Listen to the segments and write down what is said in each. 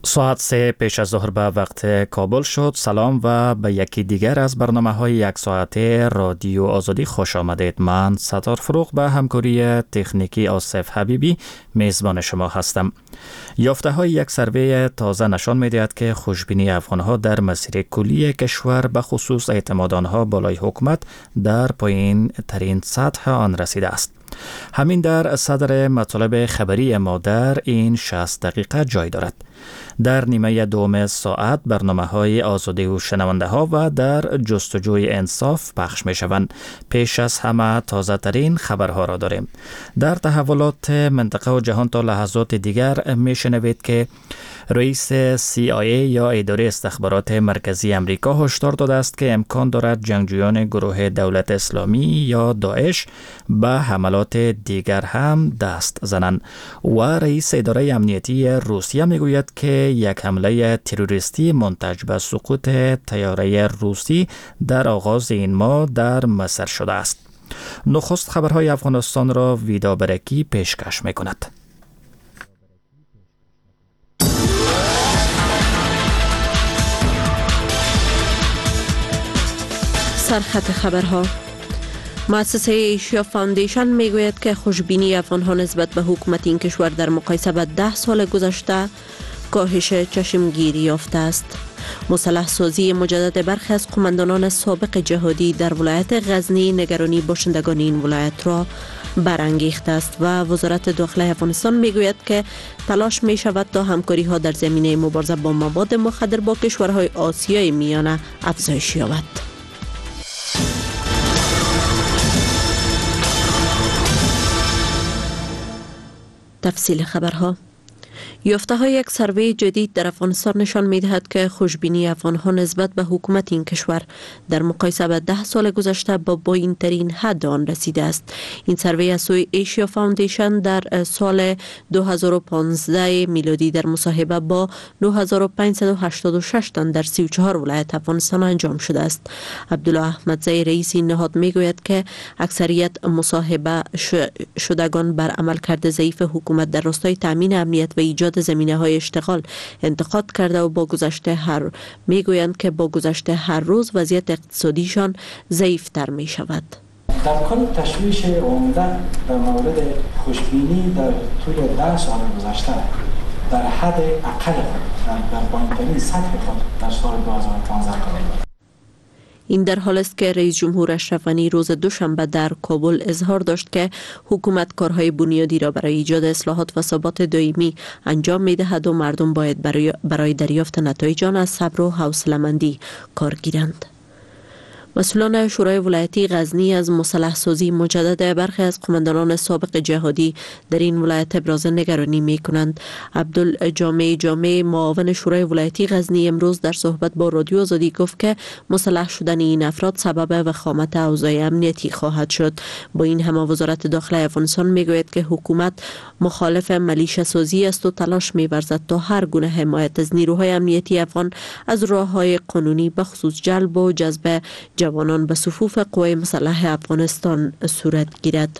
ساعت 3 پیش از ظهر به وقت کابل شد. سلام و به یکی دیگر از برنامه‌های یک ساعته رادیو آزادی خوش آمدید. من ستار فروغ به همکاری تکنیکی آصف حبیبی میزبان شما هستم. یافته‌های یک سروی تازه نشان می‌دهد که خوشبینی افغان‌ها در مسیر کلی کشور به خصوص اعتماد آنها بالای حکومت در پایین ترین سطح آن رسیده است. همین در صدر مطالب خبری ما در این 60 دقیقه جای دارد. در نیمه دوم ساعت برنامه‌های آزادی و شنونده ها و در جستجوی انصاف پخش می شوند. پیش از همه تازه ترین خبرها را داریم. در تحولات منطقه و جهان تا لحظات دیگر می شنوید که رئیس CIA یا اداره استخبارات مرکزی امریکا هشدار داده است که امکان دارد جنگجویان گروه دولت اسلامی یا داعش به حملات دیگر هم دست زنند و رئیس اداره امنیتی روسیه میگوید که یک حمله تروریستی منتج به سقوط طیاره روسی در آغاز این ماه در مصر شده است. نخست خبرهای افغانستان را ویدا برکی پیشکش میکند. سرخط خبرها. مؤسسه ایشیا فاندیشن میگوید که خوشبینی افغانها نسبت به حکومت این کشور در مقایسه با 10 سال گذشته کاهش چشمگیری یافته است. مسلح سازی مجدد برخی از قماندانان سابق جهادی در ولایت غزنی نگرانی باشندگان این ولایت را برانگیخته است و وزارت داخله افغانستان میگوید که تلاش می شود تا همکاری ها در زمینه مبارزه با مواد مخدر با کشورهای آسیای میانه افزایش یابد. تفصیل خبرها. یافته‌های یک سروی جدید در افغانستان نشان می‌دهد که خوشبینی افغان‌ها نسبت به حکومت این کشور در مقایسه با 10 سال گذشته با پایین‌ترین حد آن رسیده است. این سروی از سوی ایشیا فاندیشن در سال 2015 میلادی در مصاحبه با 9586 تن در 34 ولایت افغانستان انجام شده است. عبدالله احمدزی رئیس این نهاد میگوید که اکثریت مصاحبه شدگان بر عملکرد ضعیف حکومت در راستای تامین امنیت و ایجاد زمینه‌های اشتغال انتقاد کرده و میگویند که با گذشته هر روز وضعیت اقتصادیشان ضعیف‌تر می شود. در کل تشویش عمده در مورد خوشبینی در طول 10 سال گذشته در حد اقل خود در پایین‌ترین سطح خود در سال 2015 قرار دارد. این در حال است که رئیس جمهور اشرف غنی روز دوشنبه در کابل اظهار داشت که حکومت کارهای بنیادی را برای ایجاد اصلاحات و ثبات دائمی انجام می‌دهد و مردم باید برای دریافت نتایج آن از صبر و حوصله‌مندی کار گیرند. مسئولان شورای ولایتی غزنی از مسلح سازی مجدد برخی از قماندانان سابق جهادی در این ولایت ابراز نگرانی می کنند. عبدالجامع معاون شورای ولایتی غزنی امروز در صحبت با رادیو آزادی گفت که مسلح شدن این افراد سبب وخامت اوضاع امنیتی خواهد شد. با این همه وزارت داخله افغانستان می گوید که حکومت مخالف ملیشه سازی است و تلاش می ورزد تا هر گونه حمایت از نیروهای امنیتی افغان از راه‌های قانونی به خصوص جلب و جذب جوانان به صفوف قوای مسلح افغانستان صورت گیرد.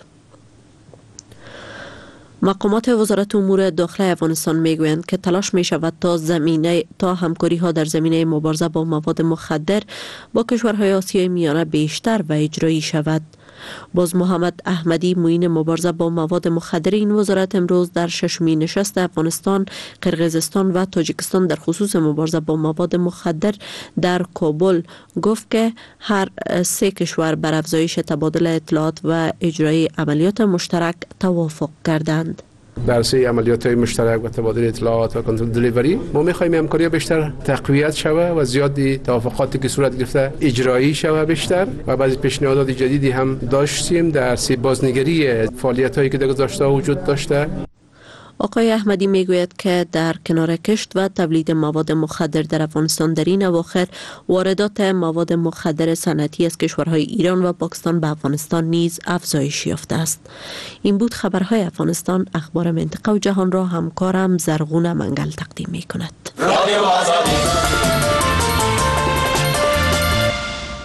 مقامات وزارت امور داخله افغانستان میگویند که تلاش می شود تا همکاری ها در زمینه مبارزه با مواد مخدر با کشورهای آسیای میانه بیشتر و اجرایی شود. باز محمد احمدی معین مبارزه با مواد مخدر این وزارت امروز در ششمین نشست افغانستان، قرقیزستان و تاجیکستان در خصوص مبارزه با مواد مخدر در کابل گفت که هر سه کشور بر افزایش تبادل اطلاعات و اجرای عملیات مشترک توافق کردند. در سه عملیات‌های مشترک و تبادل اطلاعات و کنترل دلیوری ما می‌خوایم همکاری بیشتر تقویت شود و زیادی توافقاتی که صورت گرفته اجرایی شود بیشتر و بعضی پیشنهادات جدیدی هم داشتیم در سی بازنگری فعالیت‌هایی که در گذشته وجود داشته. آقای احمدی میگوید که در کنار کشت و تولید مواد مخدر در افغانستان در این اواخر واردات مواد مخدر صنعتی از کشورهای ایران و پاکستان به افغانستان نیز افزایش یافته است. این بود خبرهای افغانستان. اخبار منطقه و جهان را همکارم زرغون منگل تقدیم می کند.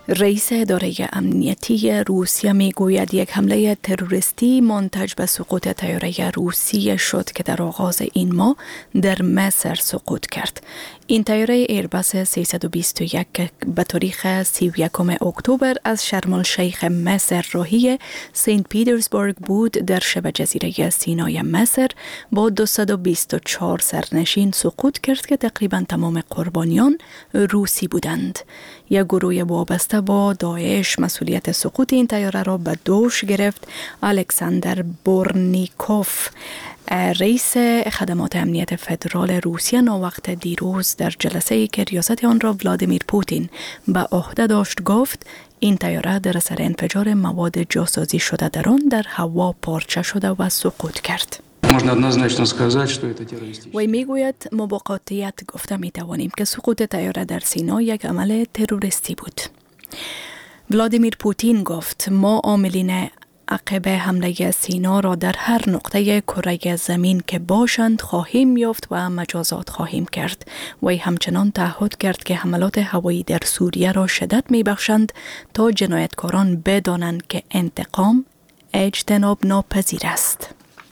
رئیس اداره امنیتی روسیه میگوید یک حمله تروریستی منتج به سقوط طیاره روسیه شد که در آغاز این ماه در مصر سقوط کرد. این طیاره ایرباس 321 به تاریخ 31 اکتبر از شرم الشیخ مصر راهی سنت پیترزبورگ بود در شبه جزیره سینای مصر با 224 سرنشین سقوط کرد که تقریبا تمام قربانیان روسی بودند. یک گروه وابسته با داعش مسئولیت سقوط این طیاره را به دوش گرفت. الکساندر بورنیکوف رئیس خدمات امنیت فدرال روسیه ناوقت دیروز در جلسه‌ای که ریاست آن را ولادیمیر پوتین به عهده داشت گفت این طیاره در اثر انفجار مواد جاسازی شده در آن در هوا پارچه شده و سقوط کرد. وی میگوید ما با قاطعیت گفته میتوانیم که سقوط طیاره در سینا یک عمل تروریستی بود. ولادیمیر پوتین گفت ما عاملین عقب حمله سینا را در هر نقطه کره زمین که باشند خواهیم یافت و مجازات خواهیم کرد. وی همچنان تعهد کرد که حملات هوایی در سوریه را شدت میبخشند تا جنایتکاران بدانند که انتقام اجتناب ناپذیر است.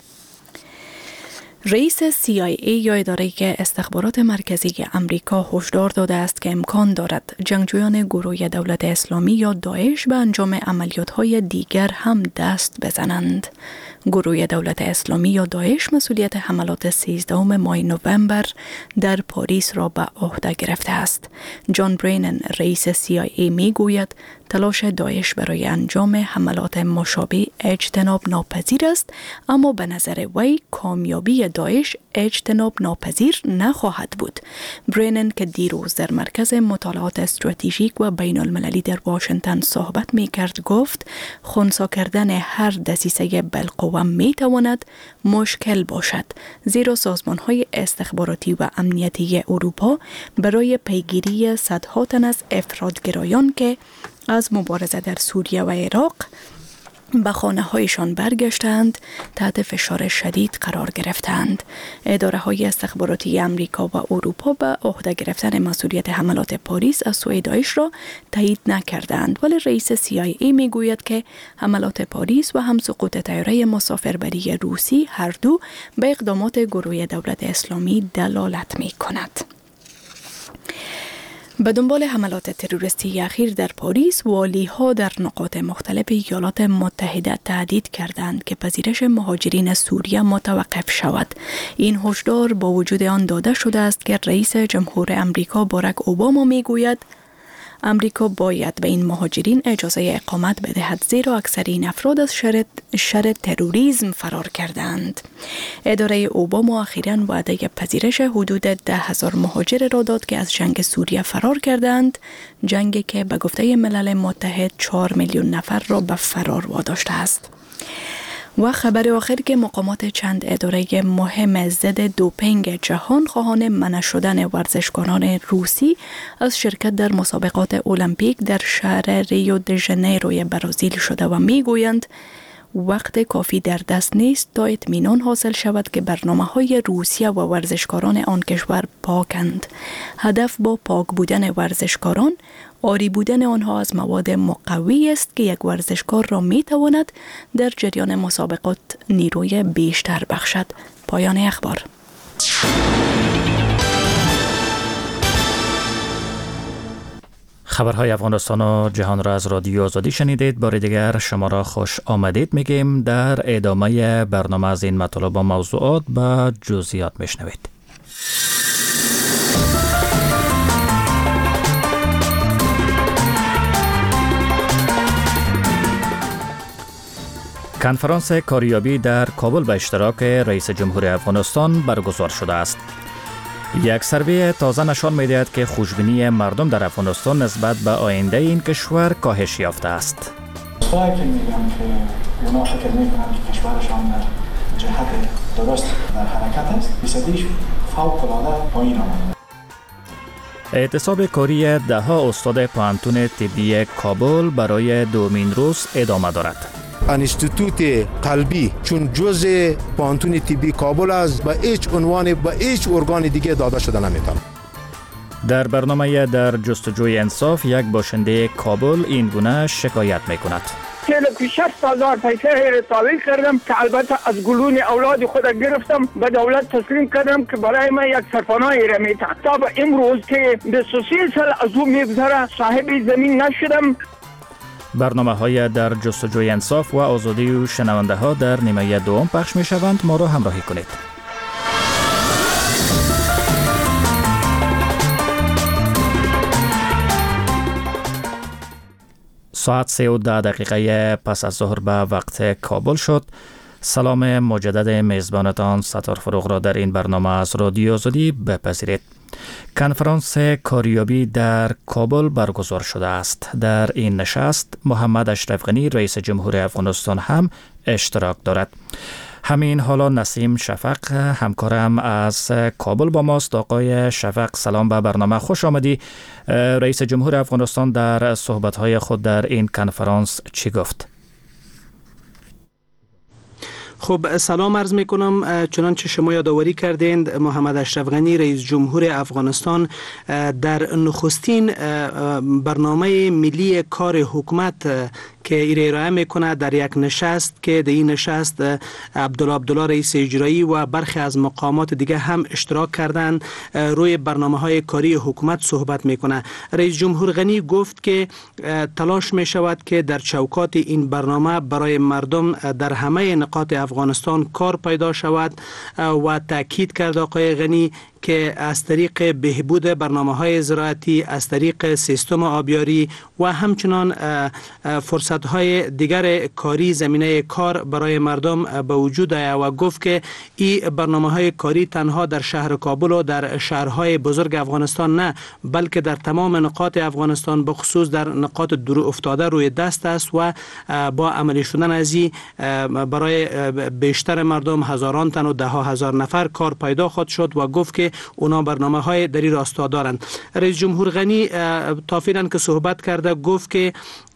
رئیس CIA یا اداره استخبارات مرکزی امریکا هشدار داده است که امکان دارد جنگجویان گروه دولت اسلامی یا داعش به انجام عملیات‌های دیگر هم دست بزنند. گروه دولت اسلامی یا داعش مسئولیت حملات 13 ماه نوامبر در پاریس را به عهده گرفته است. جان برینن رئیس CIA میگوید تلاش داعش برای انجام حملات مشابه اجتناب ناپذیر است، اما به نظر وی کامیابی داعش اجتناب ناپذیر نخواهد بود. برینن که دیروز در مرکز مطالعات استراتژیک و بین المللی در واشنگتن صحبت می کرد گفت خنثی کردن هر دسیسه بالقوه می تواند مشکل باشد، زیرا سازمان های استخباراتی و امنیتی اروپا برای پیگیری صدها تن از افراطگرایان که از مبارزه در سوریه و عراق به خانه هایشان برگشتند تحت فشار شدید قرار گرفتند. اداره های استخباراتی امریکا و اروپا به عهده گرفتن مسئولیت حملات پاریس از سوی داعش را تایید نکردند، ولی رئیس CIA میگوید که حملات پاریس و هم سقوط طیاره مسافربری روسی هر دو به اقدامات گروه دولت اسلامی دلالت می کند. به دنبال حملات تروریستی اخیر در پاریس، والی‌ها در نقاط مختلف ایالات متحده تهدید کردند که پذیرش مهاجرین سوریه متوقف شود. این هشدار با وجود آن داده شده است که رئیس جمهور امریکا باراک اوباما میگوید امریکا باید به این مهاجرین اجازه اقامت بدهد، زیرا اکثر این افراد از شر تروریسم فرار کردند. اداره اوباما اخیراً وعده پذیرش حدود 10,000 مهاجر را داد که از جنگ سوریه فرار کردند، جنگی که به گفته ملل متحد 4 میلیون نفر را به فرار واداشته است. و خبر آخر که مقامات چند اداره مهم ضد دوپینگ جهان خواهان منع شدن ورزشکاران روسی از شرکت در مسابقات المپیک در شهر ریو د ژانیروی برزیل شده و میگویند وقت کافی در دست نیست تا اطمینان حاصل شود که برنامه‌های روسیه و ورزشکاران آن کشور پاکند. هدف با پاک بودن ورزشکاران آری بودن آنها از مواد مقوی است که یک ورزشکار را میتواند در جریان مسابقات نیروی بیشتر بخشد. پایان اخبار. خبرهای افغانستان و جهان را از رادیو آزادی شنیدید. بار دیگر شما را خوش آمدید میگیم. در ادامه برنامه از این مطالب و موضوعات به جزئیات میشنوید. کنفرانس کاریابی در کابل به اشتراک رئیس جمهور افغانستان برگزار شده است. یک سروی تازه نشان می‌دهد که خوشبینی مردم در افغانستان نسبت به آینده این کشور کاهش یافته است. سوالی که میگم که اونا فکر میکنن که کشورشان در جهت درست در حرکت است، فیصدیش فوق‌العاده پایین آمده. اعتصاب کاری ده‌ها استاد پوهنتون طبی کابل برای دومین روز ادامه دارد. انستیتوت قلبی چون جزء پوهنتون طبی کابل است و هیچ عنوان و هیچ ارگان دیگه داده شده نمیتونه. در برنامه در جستجوی انصاف یک باشنده کابل این گونه شکایت میکند. 60,000 پیسه تحویل کردم که البته از گلون اولاد خود گرفتم به دولت تسلیم کردم که برای من یک سرپناهی را میتن. تا به امروز که 23 سال از او میگذره صاحب زمین نشدم. برنامه های در جستجوی انصاف و آزادی و شنونده ها در نیمه دوم پخش می شوند. ما را همراهی کنید. ساعت 3:10 پس از ظهر به وقت کابل شد. سلام مجدد میزبانتان ستار فروغ را در این برنامه از رادیو آزادی بپذیرید. کنفرانس کاریابی در کابل برگزار شده است. در این نشست محمد اشرف غنی رئیس جمهور افغانستان هم اشتراک دارد. همین حالا نسیم شفق همکارم از کابل با ماست. آقای شفق سلام به برنامه، خوش آمدی. رئیس جمهور افغانستان در صحبت‌های خود در این کنفرانس چی گفت؟ خب سلام عرض می کنم. چنانچه شما یادآوری کردید محمد اشرف غنی رئیس جمهور افغانستان در نخستین برنامه ملی کار حکومت که ارائه میکنه در یک نشست که در این نشست عبدالله رئیس اجرایی و برخی از مقامات دیگه هم اشتراک کردند، روی برنامه های کاری حکومت صحبت میکنه. رئیس جمهور غنی گفت که تلاش می شود که در چوکات این برنامه برای مردم در همه نقاط افغانستان کار پیدا شود و تاکید کرد آقای غنی که از طریق بهبود برنامه‌های زراعتی، از طریق سیستم آبیاری و همچنان فرصت‌های دیگر کاری زمینه کار برای مردم به وجود آید و گفت که این برنامه‌های کاری تنها در شهر کابل و در شهرهای بزرگ افغانستان نه، بلکه در تمام نقاط افغانستان بخصوص در نقاط دور افتاده روی دست است و با عملی شدن از این برای بیشتر مردم هزاران تن و ده ها هزار نفر کار پیدا خواهد شد و گفت که اونا برنامه های در این راستا دارند. رئیس جمهور غنی تافیدن که صحبت کرده گفت که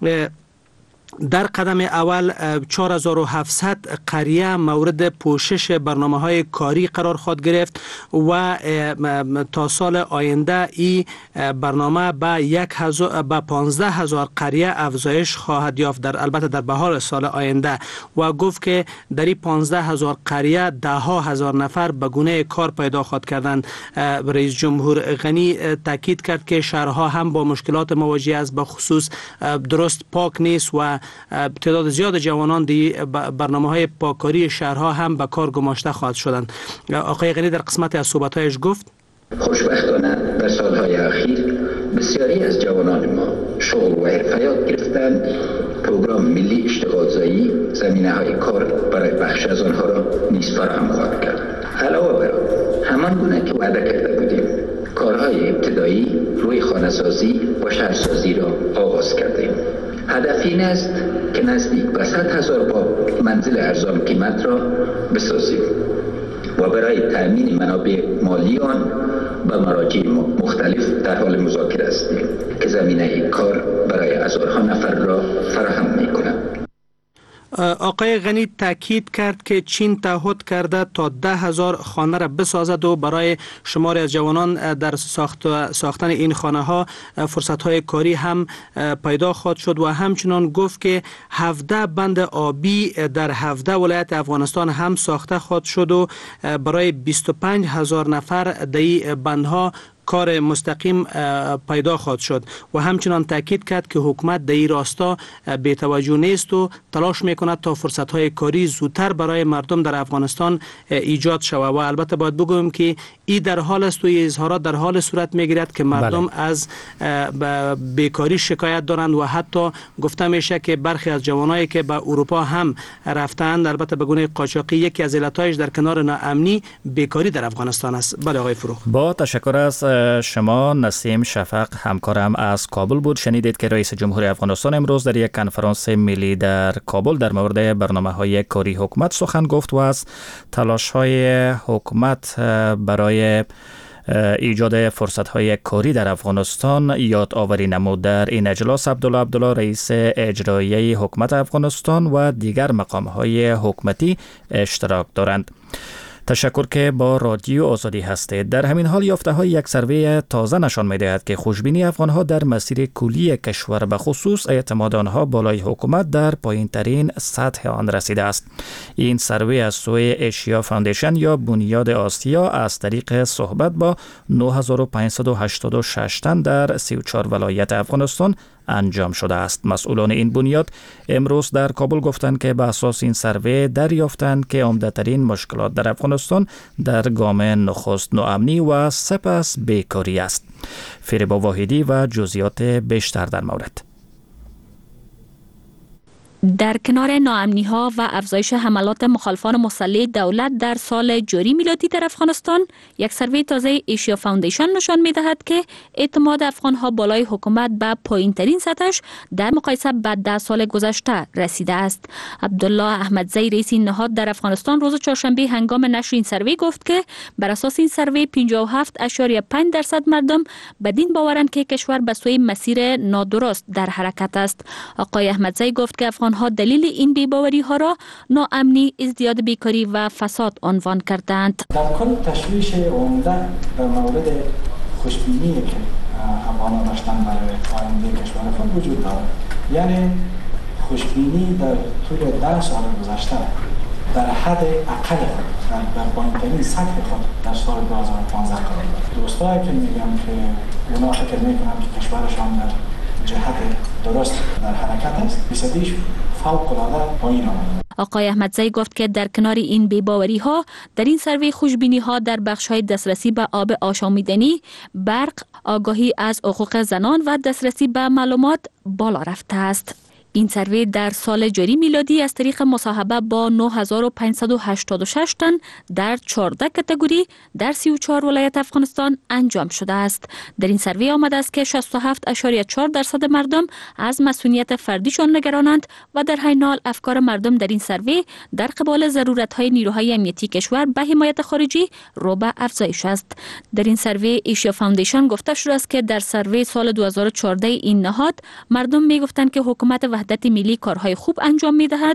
در قدم اول 4700 قریه مورد پوشش برنامه‌های کاری قرار خواهد گرفت و تا سال آینده این برنامه به 15000 قریه افزایش خواهد یافت، البته در بهار سال آینده، و گفت که در این 15000 قریه 10,000 نفر به گونه کار پیدا خواهد کردند. رئیس جمهور غنی تاکید کرد که شهرها هم با مشکلات مواجه است، به خصوص درست پاک نیست و تعداد زیاد جوانان دی برنامه‌های پاککاری شهرها هم به کار گماشته خواهد شدند. آقای غنی در قسمت از صحبت‌هایش گفت خوشبختانه در سالهای اخیر بسیاری از جوانان ما شغل و حرفیات گرفتند. پروگرام ملی اشتغالزایی زمینه‌های کار برای بخش از آنها را نیز فراهم خواهد کرد. علاوه بر همان گونه که وعده کرده بودیم، کارهای ابتدایی روی خانه‌سازی و شهرسازی را آغاز کردیم. هدف این است که نزدیک به 100,000 منزل ارزان قیمت را بسازیم و برای تأمین منابع مالی آن به مراجع مختلف در حال مذاکره هستیم که زمینه کار برای هزارها نفر را فراهم می‌کند. آقای غنی تاکید کرد که چین تعهد کرده تا 10,000 خانه را بسازد و برای شماری از جوانان در ساختن این خانه ها فرصت های کاری هم پیدا خواهد شد و همچنان گفت که 17 بند آبی در 17 ولایت افغانستان هم ساخته خواهد شد و برای 25,000 نفر در این بندها کار مستقیم پیدا خواهد شد و همچنان تاکید کرد که حکومت در این راستا بی توجه نیست و تلاش میکند تا فرصت های کاری زودتر برای مردم در افغانستان ایجاد شود. و البته باید بگویم که این در حال است و این اظهارات در حال صورت میگیرد که مردم از بیکاری شکایت دارند و حتی گفته میشه که برخی از جوانایی که به اروپا هم رفتند البته به گونه قاچاقی یکی از علتایش در کنار ناامنی بیکاری در افغانستان است. بله آقای فروغ. با تشکر از شما. نسیم شفق همکارم از کابل بود. شنیدید که رئیس جمهور افغانستان امروز در یک کنفرانس ملی در کابل در مورد برنامه‌های کاری حکومت سخن گفت و از تلاش‌های حکومت برای ایجاد فرصت‌های کاری در افغانستان یادآوری نمود. در این اجلاس عبدالله رئیس اجرایی حکومت افغانستان و دیگر مقام‌های حکومتی اشتراک دارند. تشکر که با رادیو آزادی هستید. در همین حال یافته‌های یک سروی تازه نشان می‌دهد که خوشبینی افغان‌ها در مسیر کلی کشور به خصوص اعتماد آنها بالای حکومت در پایین‌ترین سطح آن رسیده است. این سروی از سوی ایشیا فاندیشن یا بنیاد آسیا از طریق صحبت با 9586 تن در 34 ولایت افغانستان انجام شده است. مسئولان این بنیاد امروز در کابل گفتند که به اساس این سروی دریافتند که عمده‌ترین مشکلات در افغانستان در گام نخست ناامنی و سپس بیکاری است. فریبا واحدی و جزئیات بیشتر در مورد. در کنار ناامنی‌ها و افزایش حملات مخالفان مسلح دولت در سال جاری میلادی در افغانستان، یک سروی تازه ایشیا فاندیشن نشان می‌دهد که اعتماد افغان‌ها بالای حکومت به پایین‌ترین سطحش در مقایسه با 10 سال گذشته رسیده است. عبدالله احمدزی رئیس این نهاد در افغانستان روز چهارشنبه هنگام نشر این سروی گفت که بر اساس این سروی 57.5% مردم بدین باورند که کشور به سوی مسیر نادرست در حرکت است. آقای احمدزی گفت که افغان‌ها دلیل این بی‌باوری ها را ناامنی، ازدیاد بیکاری و فساد عنوان کردند. در کل تشویش عمده در مورد خوشبینی که افغان‌ها داشتن برای آینده کشورشان وجود دارد. یعنی خوشبینی در طول 10 سال گذشته در حد اقل خود، در پایین‌ترین سطح خود در سال 2015 قرار دارد. دوستایی که میگم که اونا فکر میکنن که کشورشان در جهت درست در حرکت است، بی‌صدیش فوق‌العاده پایین آمده. آقای احمدزی گفت که در کنار این بی‌باوری ها در این سروی خوشبینی ها در بخش های دسترسی به آب آشامیدنی، برق، آگاهی از حقوق زنان و دسترسی به معلومات بالا رفته است. این سروی در سال جاری میلادی از طریق مصاحبه با 9586 تن در 14 کاتگوری در 34 ولایت افغانستان انجام شده است. در این سروی آمده است که 67.4% مردم از مسئولیت فردیشان نگرانند و در حین حال افکار مردم در این سروی در قبال ضرورت‌های نیروهای امنیتی کشور به حمایت خارجی رو به افزایش است. در این سروی ایشیا فاندیشن گفته شده است که در سروی سال 2014 این نهاد مردم میگفتند که حکومت وحدت ملی کارهای خوب انجام می‌دهد.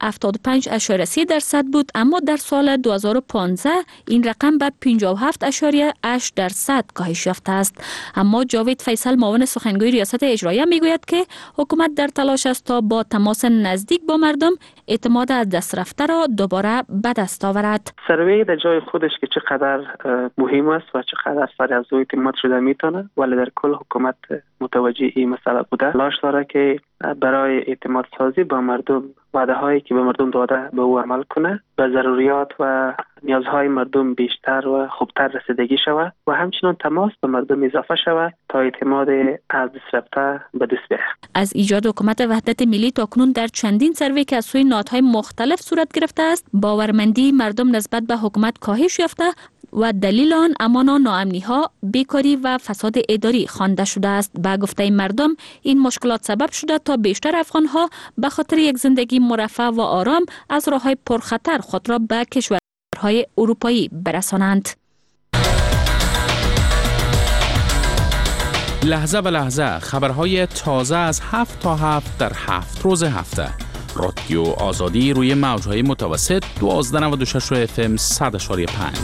75.3% بود، اما در سال 2015 این رقم به 57.8% کاهش یافته است. اما جاوید فیصل معاون سخنگوی ریاست اجراییه میگوید که حکومت در تلاش است تا با تماس نزدیک با مردم اعتماد از دست رفته را دوباره به دست آورد. سروی در جای خودش که چقدر مهم است و چقدر سر از او اعتماد شده میتونه، ولی در کل حکومت متوجه این مسئله بوده. تلاش داره که برای اعتماد سازی با مردم وعده هایی که به مردم داده به او عمل کنه، به ضروریات و نیازهای مردم بیشتر و خوبتر رسیدگی شود و همچنین تماس به مردم اضافه شود تا اعتماد از دست رفته به دست بیاید. از ایجاد حکومت وحدت ملی تاکنون در چندین سروی که از سوی نهادهای مختلف صورت گرفته است، باورمندی مردم نسبت به حکومت کاهش یافته و دلیل آن امان و ناامنی ها، بیکاری و فساد اداری خوانده شده است. با گفته مردم این مشکلات سبب شده تا بیشتر افغان ها به خاطر یک زندگی مرفه و آرام از راههای پرخطر خود را به کشورهای اروپایی برسانند. لحظه به لحظه خبرهای تازه از 7 تا 7 در 7 روز هفته. رادیو آزادی روی موجهای متوسط 1296 FM 100.5.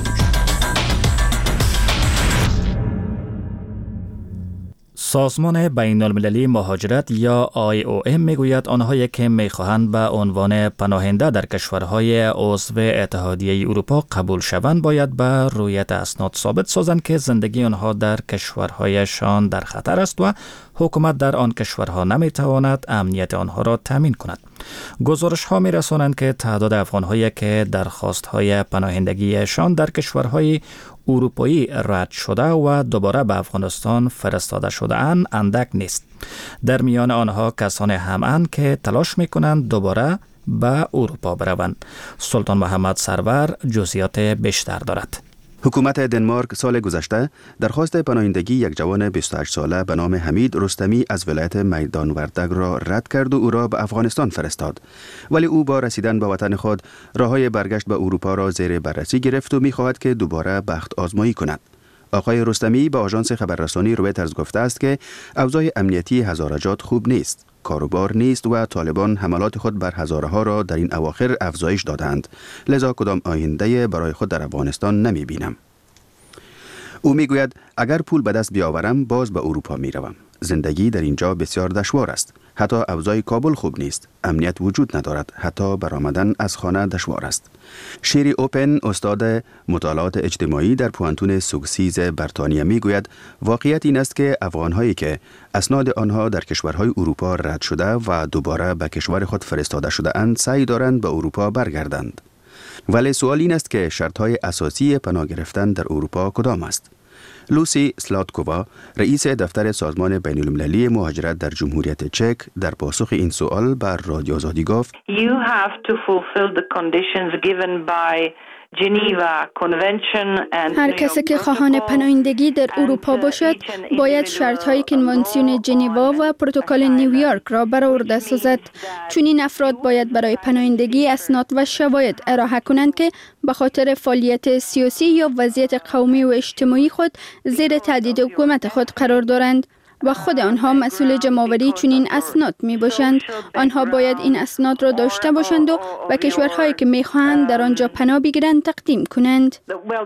سازمان بین المللی مهاجرت یا IOM میگوید آنهایی که میخواهند به عنوان پناهنده در کشورهای عضو اتحادیه اروپا قبول شوند باید به رویت اسناد ثابت سازند که زندگی آنها در کشورهایشان در خطر است و حکومت در آن کشورها نمیتواند امنیت آنها را تامین کند. گزارش ها میرسانند که تعداد افغانهایی که درخواست های پناهندگیشان در کشورهای اروپایی رد شده و دوباره به افغانستان فرستاده شده اندک نیست. در میان آنها کسانی هم اند که تلاش میکنند دوباره به اروپا بروند. سلطان محمد سرور جزئیات بیشتر دارد. حکومت دنمارک سال گذشته درخواست پناهندگی یک جوان 28 ساله به نام حمید رستمی از ولایت میدان وردگ را رد کرد و او را به افغانستان فرستاد. ولی او با رسیدن به وطن خود راههای برگشت به اروپا را زیر بررسی گرفت و می‌خواهد که دوباره بخت آزمایی کند. آقای رستمی به آژانس خبررسانی رویترز گفته است که اوضاع امنیتی هزارجات خوب نیست. کاروبار نیست و طالبان حملات خود بر هزارها را در این اواخر افزایش دادند. لذا کدام آینده برای خود در افغانستان نمی بینم. او می گوید اگر پول به دست بیاورم باز به اروپا می روم. زندگی در اینجا بسیار دشوار است. حتی اوضاع کابل خوب نیست. امنیت وجود ندارد. حتی برآمدن از خانه دشوار است. شیری اوپن، استاد مطالعات اجتماعی در پوانتون سوکسیز بریتانیا می گوید واقعیت این است که افغانهایی که اسناد آنها در کشورهای اروپا رد شده و دوباره به کشور خود فرستاده شده اند سعی دارند به اروپا برگردند. ولی سوال این است که شرطهای اساسی پناه گرفتن در اروپا کدام است؟ لوسی سلاتکووا، رئیس دفتر سازمان بین‌المللی مهاجرت در جمهوریت چک، در پاسخ این سوال بر رادیو آزادی گفت: You have to fulfill the conditions given by هر کسی که خواهان پناهندگی در اروپا باشد باید شرط‌های کنوانسیون ژنوا و پروتکل نیویورک را برآورده سازد. چون این افراد باید برای پناهندگی اسناد و شواهد ارائه کنند که به خاطر فعالیت سیاسی یا وضعیت قومی و اجتماعی خود زیر تهدید حکومت خود قرار دارند و خود آنها مسئول جمع‌آوری چنین اسناد می باشند. آنها باید این اسناد را داشته باشند و به کشورهایی که می خواهند در آنجا پناه بگیرند تقدیم کنند.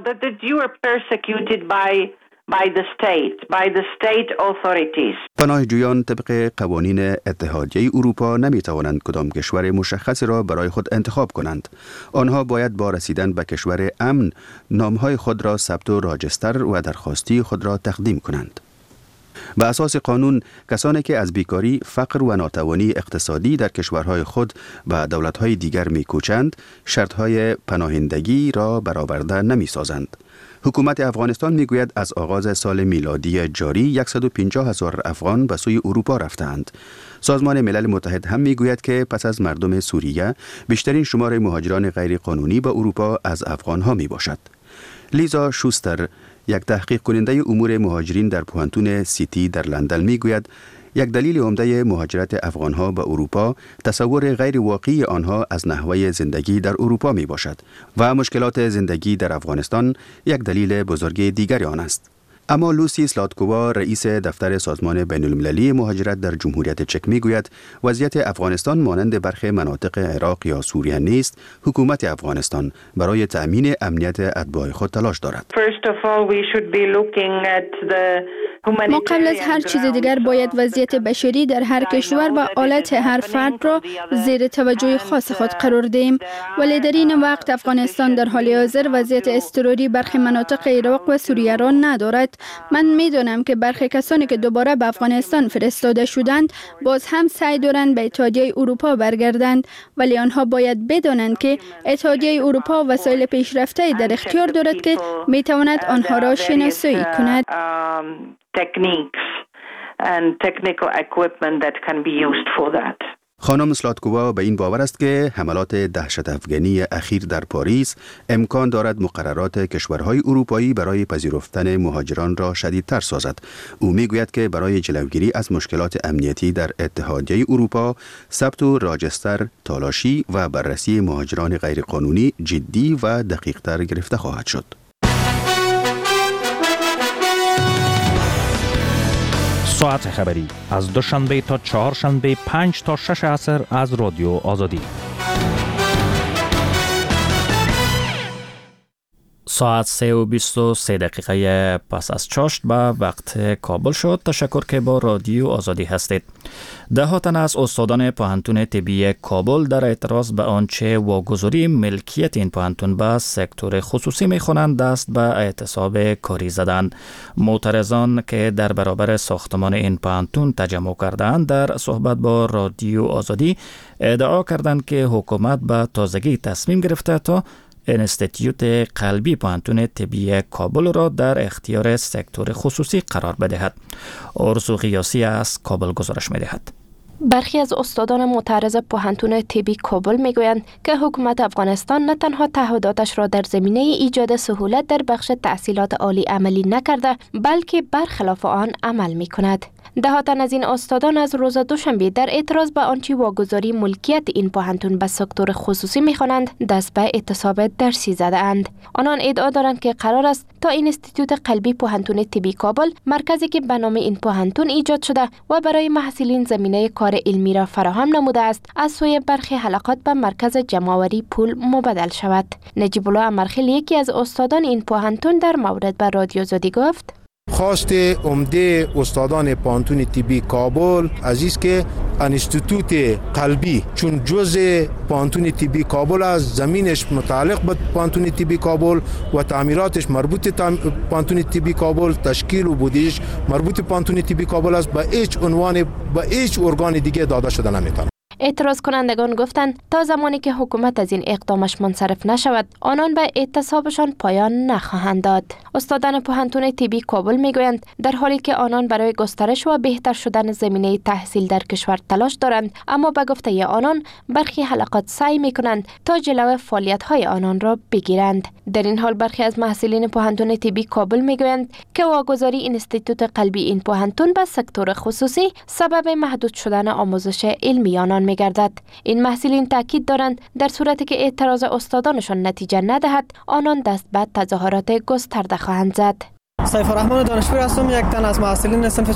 پناهجویان طبق قوانین اتحادیه اروپا نمی توانند کدام کشور مشخصی را برای خود انتخاب کنند. آنها باید با رسیدن به کشور امن نامهای خود را ثبت و راجستر و درخواستی خود را تقدیم کنند. به اساس قانون کسانی که از بیکاری، فقر و ناتوانی اقتصادی در کشورهای خود و دولتهای دیگر می‌کوچند، شرطهای پناهندگی را برآورده نمی‌سازند. حکومت افغانستان میگوید از آغاز سال میلادی جاری 150,000 افغان به سوی اروپا رفتند. سازمان ملل متحد هم میگوید که پس از مردم سوریه بیشترین شمار مهاجران غیر قانونی به اروپا از افغان‌ها میباشد. لیزا شوستر، یک تحقیق کننده امور مهاجرین در پوانتون سیتی در لندن میگوید یک دلیل عمده مهاجرت افغانها به اروپا تصور غیر واقعی آنها از نحوه زندگی در اروپا می باشد و مشکلات زندگی در افغانستان یک دلیل بزرگ دیگر آن است. اما لوسی سلاتکووا، رئیس دفتر سازمان بین‌المللی مهاجرت در جمهوریت چک میگوید وضعیت افغانستان مانند برخی مناطق عراق یا سوریه نیست. حکومت افغانستان برای تأمین امنیت اتباع خود تلاش دارد. ما قبل از هر چیز دیگر باید وضعیت بشری در هر کشور و حالت هر فرد را زیر توجه خاص خود قرار دهیم. ولی در این وقت افغانستان در حال حاضر وضعیت اضطراری برخی مناطق عراق و سوریه را ندارد. من میدانم که برخی کسانی که دوباره به افغانستان فرستاده شدند باز هم سعی دارند به اتحادیه اروپا برگردند، ولی آنها باید بدانند که اتحادیه اروپا وسایل پیشرفته در اختیار دارد که میتواند آنها را شناسایی کند. خانم سلاتکووا به این باور است که حملات دهشت افغانی اخیر در پاریس امکان دارد مقررات کشورهای اروپایی برای پذیرفتن مهاجران را شدیدتر سازد. او میگوید که برای جلوگیری از مشکلات امنیتی در اتحادیه اروپا، ثبت و راجستر، تالاشی و بررسی مهاجران غیرقانونی جدی و دقیق‌تر گرفته خواهد شد. ساعت خبری از دوشنبه تا چهارشنبه 5 تا 6 عصر از رادیو آزادی. ساعت 3:23 پس از چاشت به وقت کابل شد. تشکر که با رادیو آزادی هستید. ده تن از استادان پوهنتون طبی کابل در اعتراض به آنچه واگذاری ملکیت این پوهنتون به سکتور خصوصی می‌خوانند دست به اعتصاب کاری زدند. معترضان که در برابر ساختمان این پوهنتون تجمع کردند در صحبت با رادیو آزادی ادعا کردند که حکومت به تازگی تصمیم گرفته تا انستیتیوت قلبی پوهنتون طبی کابل را در اختیار سکتور خصوصی قرار بدهد. ارزو قیاسی از کابل گزارش می‌دهد. برخی از استادان معترض پوهنتون طبی کابل میگویند که حکومت افغانستان نه تنها تعهداتش را در زمینه ایجاد سهولت در بخش تحصیلات عالی عملی نکرده، بلکه برخلاف آن عمل میکند. ده تن از این استادان از روز دوشنبه در اعتراض به آنچه واگذاری ملکیت این پوهنتون به سکتور خصوصی میخوانند دست به اعتصاب درسی زده اند. آنان ادعا دارند که قرار است تا اینستیتوت قلبی پوهنتون طبی کابل، مرکزی که به نام این پوهنتون ایجاد شده و برای محصلین زمینه کار علمی را فراهم نموده است، از سوی برخی حلقات به مرکز جمع‌آوری پول مبدل شود. نجیب الله امرخیل، یکی از استادان این پوهنتون، در مورد به رادیو آزادی گفت: خواست عمده استادان پوهنتون طبی کابل عزیز که انستیتوت قلبی چون جزء پوهنتون طبی کابل است، زمینش متعلق به پوهنتون طبی کابل و تعمیراتش مربوط پوهنتون طبی کابل، تشکیل و بودجهش مربوط پوهنتون طبی کابل است، به هیچ عنوان به هیچ ارگان دیگه داده شده نمیتونه. اعتراض کنندگان گفتند تا زمانی که حکومت از این اقدامش منصرف نشود، آنان به اعتصابشان پایان نخواهند داد. استادان پوهنتون طبی کابل میگویند در حالی که آنان برای گسترش و بهتر شدن زمینه تحصیل در کشور تلاش دارند، اما به گفته آنان برخی حلقات سعی میکنند تا جلو فعالیت‌های آنان را بگیرند. در این حال برخی از محصلین پوهنتون طبی کابل میگویند که واگذاری اینستیتوت قلبی این پوهنتون به سکتور خصوصی سبب محدود شدن آموزش علمی آنان میگردد. این محصلین تاکید دارند در صورتی که اعتراض استادانشان نتیجه ندهد، آنان دست به تظاهرات گسترده خواهند زد. سیف الرحمن دانشپور هستم، یک تن از محصلین صنف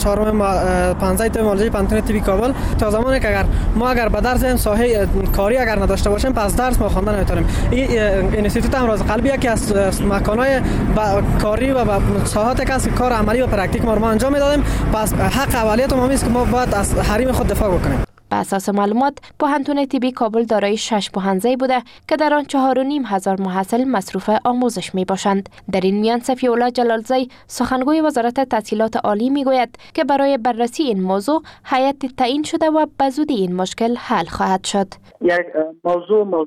4 15 مولوی پوهنتون طبی کابل. تا زمانی که اگر به درس ساحه کاری اگر نداشته باشیم، پس درس ما خواندن نمیتونیم. این اینستیتوت امراض قلبی یکی از مکانهای کاری و ساحات که کار عملی و پرکتیک ما انجام میدادیم، پس حق اولیت ما است که ما باید از حریم خود دفاع بکنیم. به اساس معلومات، پوهنتون طبی کابل دارای 6 پوهنځای بوده که در آن 4,500 محصل مصروف آموزش می باشند. در این میان صفی الله جلالزی، سخنگوی وزارت تحصیلات عالی میگوید که برای بررسی این موضوع هیئت تعیین شده و به زودی این مشکل حل خواهد شد. یک موضوع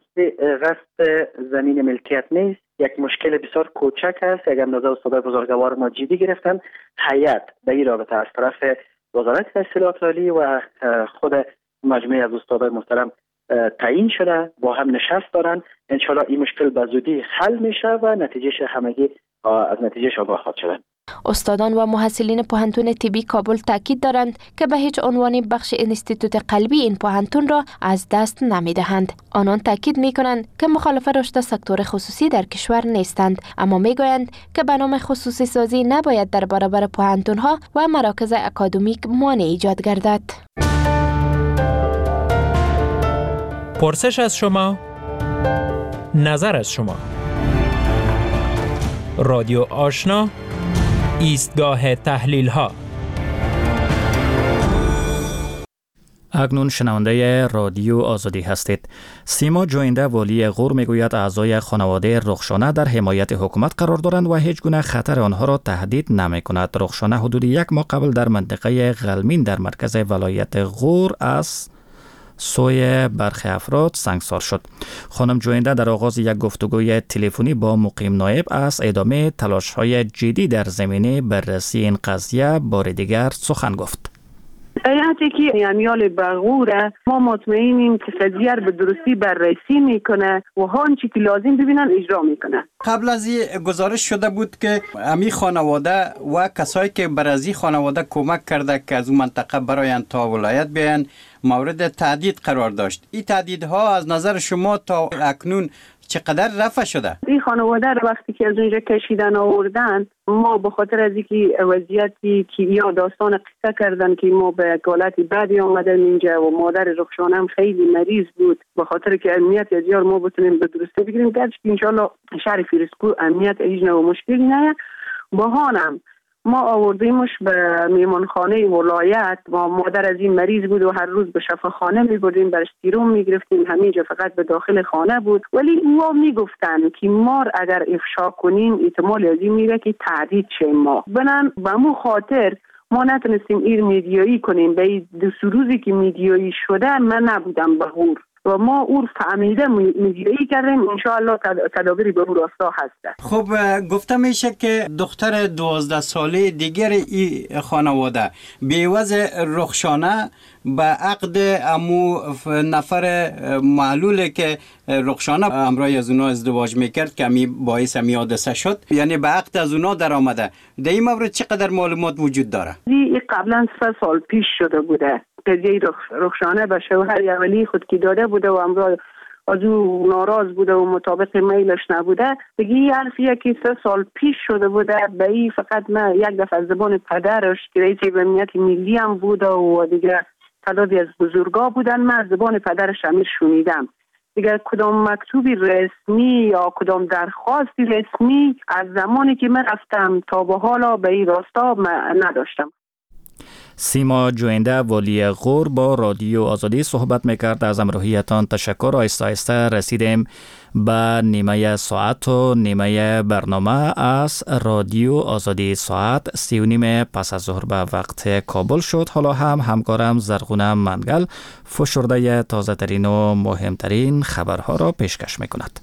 غصب زمین ملکیت نیست، یک مشکل بسیار کوچک است. یک اندازه استادای بزرگوار ما جدی گرفتن. هیئت به این رابطه از طرف وزارت تحصیلات عالی و خود مجموعه از استادای محترم تعیین شده، با هم نشست دارن. انشالله این مشکل به زودی حل میشه و نتیجهش همگی از نتیجهش آگاه خواهد شدن. استادان و محصلین پوهنتون طبی کابل تاکید دارند که به هیچ عنوان بخش اینستیتوت قلبی این پوهنتون را از دست نمیدهند. آنان تاکید میکنند که مخالف رشد سکتور خصوصی در کشور نیستند، اما میگویند که به نام خصوصی سازی نباید در برابر پوهنتون ها و مراکز اکادمیک مانع ایجاد گردد. پرسش از شما، نظر از شما. رادیو آشنا، ایستگاه تحلیل ها. اکنون شنونده رادیو آزادی هستید. سیما جوینده والی غور میگوید اعضای خانواده رخشانه در حمایت حکومت قرار دارند و هیچ گونه خطر آنها را تهدید نمی کند. رخشانه حدود 1 ماه قبل در منطقه غلمین در مرکز ولایت غور از سوی برخی افراد سنگسار شد. خانم جوینده در آغاز یک گفتگوی تلفنی با مقیم نایب از ادامه تلاش‌های جدی در زمینه بررسی این قضیه بار دیگر سخن گفت. حقیقتی که امیال بغوره ما مطمئنیم که قضیه به درستی بررسی میکنه و هرچی که لازم ببینن اجرا میکنه. قبل از این گزارش شده بود که امی خانواده و کسایی که بر از این خانواده کمک کرده که از اون منطقه براین تا ولایت بیان مورد تهدید قرار داشت. این تهدیدها از نظر شما تا اکنون چقدر رفع شده؟ این خانواده رو وقتی که از اونجا کشیدن آوردن، ما به خاطر از اینکه وضعیتی که یا داستان قصه کردن که ما به حالت بدی آمدن اینجا و مادر رخشانه هم خیلی مریض بود، به خاطر که امنیت از یار ما بتونیم به درستی بگیریم، گرچه انشالله شهر فیروزکوه امنیت هیچ نوع مشکلی نه. بهانم ما آوردیمش به میمانخانه ولایت و مادر از این مریض بود و هر روز به شفاخانه میبردیم، برش سیروم میگرفتیم، همینجا فقط به داخل خانه بود. ولی ما میگفتن که ما اگر افشا کنیم احتمال از این میره که تهدید شه. ما بنان به مو خاطر ما نتونستیم این میدیایی کنیم. به 2 روزی که میدیایی شده من نبودم به غور، و ما او فهمیده مدیریت کردیم. انشاءالله تدابیری به او راستا هست. خب گفته میشه که دختر 12 ساله دیگر این خانواده به عوض رخشانه به عقد امو نفر معلوله که رخشانه امرای از اونا ازدواج میکرد که امی باعث امی حادثه شد، یعنی به عقد از اونا در آمده. در این مورد چقدر معلومات وجود داره؟ این قبلا 3 سال پیش شده بوده. قضیه رخشانه به شوهر اولی خود که داده بوده و امرای از او ناراض بوده و مطابق میلش نبوده. دیگه این حرفیه که 3 سال پیش شده بوده. به این فقط من یک دفعه از زبان پدرش که رئیس امنیت ملی هم بوده و دیگه تعدادی از بزرگا بودن، من از زبان پدرش امیر شنیدم. دیگه کدام مکتوبی رسمی یا کدام درخواستی رسمی از زمانی که من رفتم تا به حالا به این راستا نداشتم. سیما جوینده والی غور با رادیو آزادی صحبت میکرد. از همراهیتان تشکر. آیسته آیسته رسیدیم به نیمه ساعت و نیمه برنامه از رادیو آزادی. ساعت 3:30 پس از ظهر به وقت کابل شد. حالا هم همکارم زرغونه منگل فشرده تازه ترین و مهمترین خبرها را پیشکش میکند.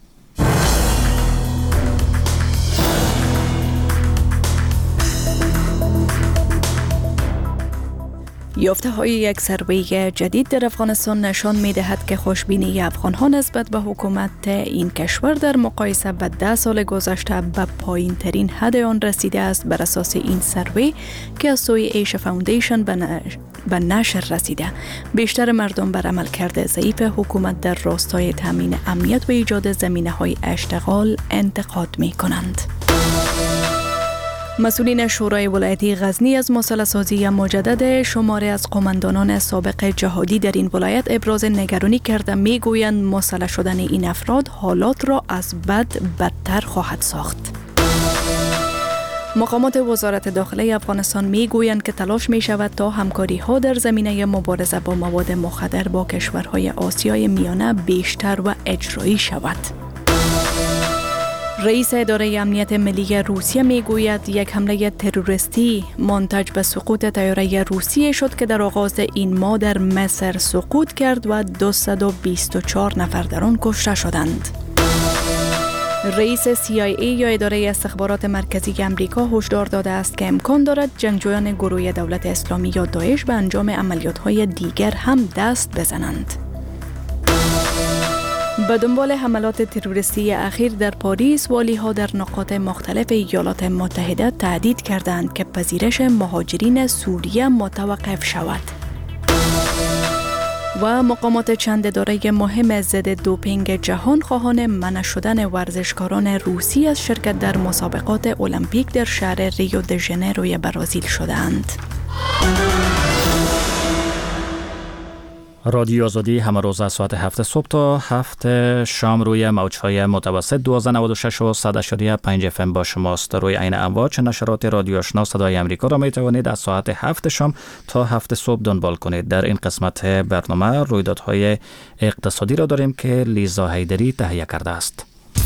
یافته های یک سروی جدید در افغانستان نشان می دهد که خوشبینی افغان ها نسبت به حکومت این کشور در مقایسه با 10 سال گذشته به پایین ترین حد آن رسیده است. بر اساس این سروی که از سوی ایشا فاوندیشن به نشر رسیده، بیشتر مردم بر عملکرد ضعیف حکومت در راستای تامین امنیت و ایجاد زمینه های اشتغال انتقاد می کنند. مسئولین شورای ولایتی غزنی از مسئله‌سازی مجدد شماری از قماندانان سابق جهادی در این ولایت ابراز نگرانی کرده. میگویند مسلح شدن این افراد حالات را از بد بدتر خواهد ساخت. مقامات وزارت داخله افغانستان میگویند که تلاش می شود تا همکاری ها در زمینه مبارزه با مواد مخدر با کشورهای آسیای میانه بیشتر و اجرایی شود. رئیس اداره امنیت ملی روسیه میگوید یک حمله تروریستی منتج به سقوط طیاره روسیه شد که در آغاز این ماه در مصر سقوط کرد و 224 نفر در آن کشته شدند. رئیس CIA یا اداره استخبارات مرکزی امریکا هشدار داده است که امکان دارد جنگجویان گروه دولت اسلامی یا داعش به انجام عملیات‌های دیگر هم دست بزنند. به دنبال حملات تروریستی اخیر در پاریس، والی‌ها در نقاط مختلف ایالات متحده تهدید کردند که پذیرش مهاجرین سوریه متوقف شود. و مقامات چند اداره مهم ضد دوپینگ جهان خواهان منع شدن ورزشکاران روسی از شرکت در مسابقات المپیک در شهر ریو د ژنیروی برازیل شدند. رادیو آزادی همه روز از ساعت 7 صبح تا 7 شام روی موج‌های متوسط 1296 و 100.5 FM با شماست. روی عین امواج نشرات رادیو آشنا صدای امریکا را می توانید از ساعت 7 شام تا 7 صبح دنبال کنید. در این قسمت برنامه رویدادهای اقتصادی را داریم که لیزا حیدری تهیه کرده است.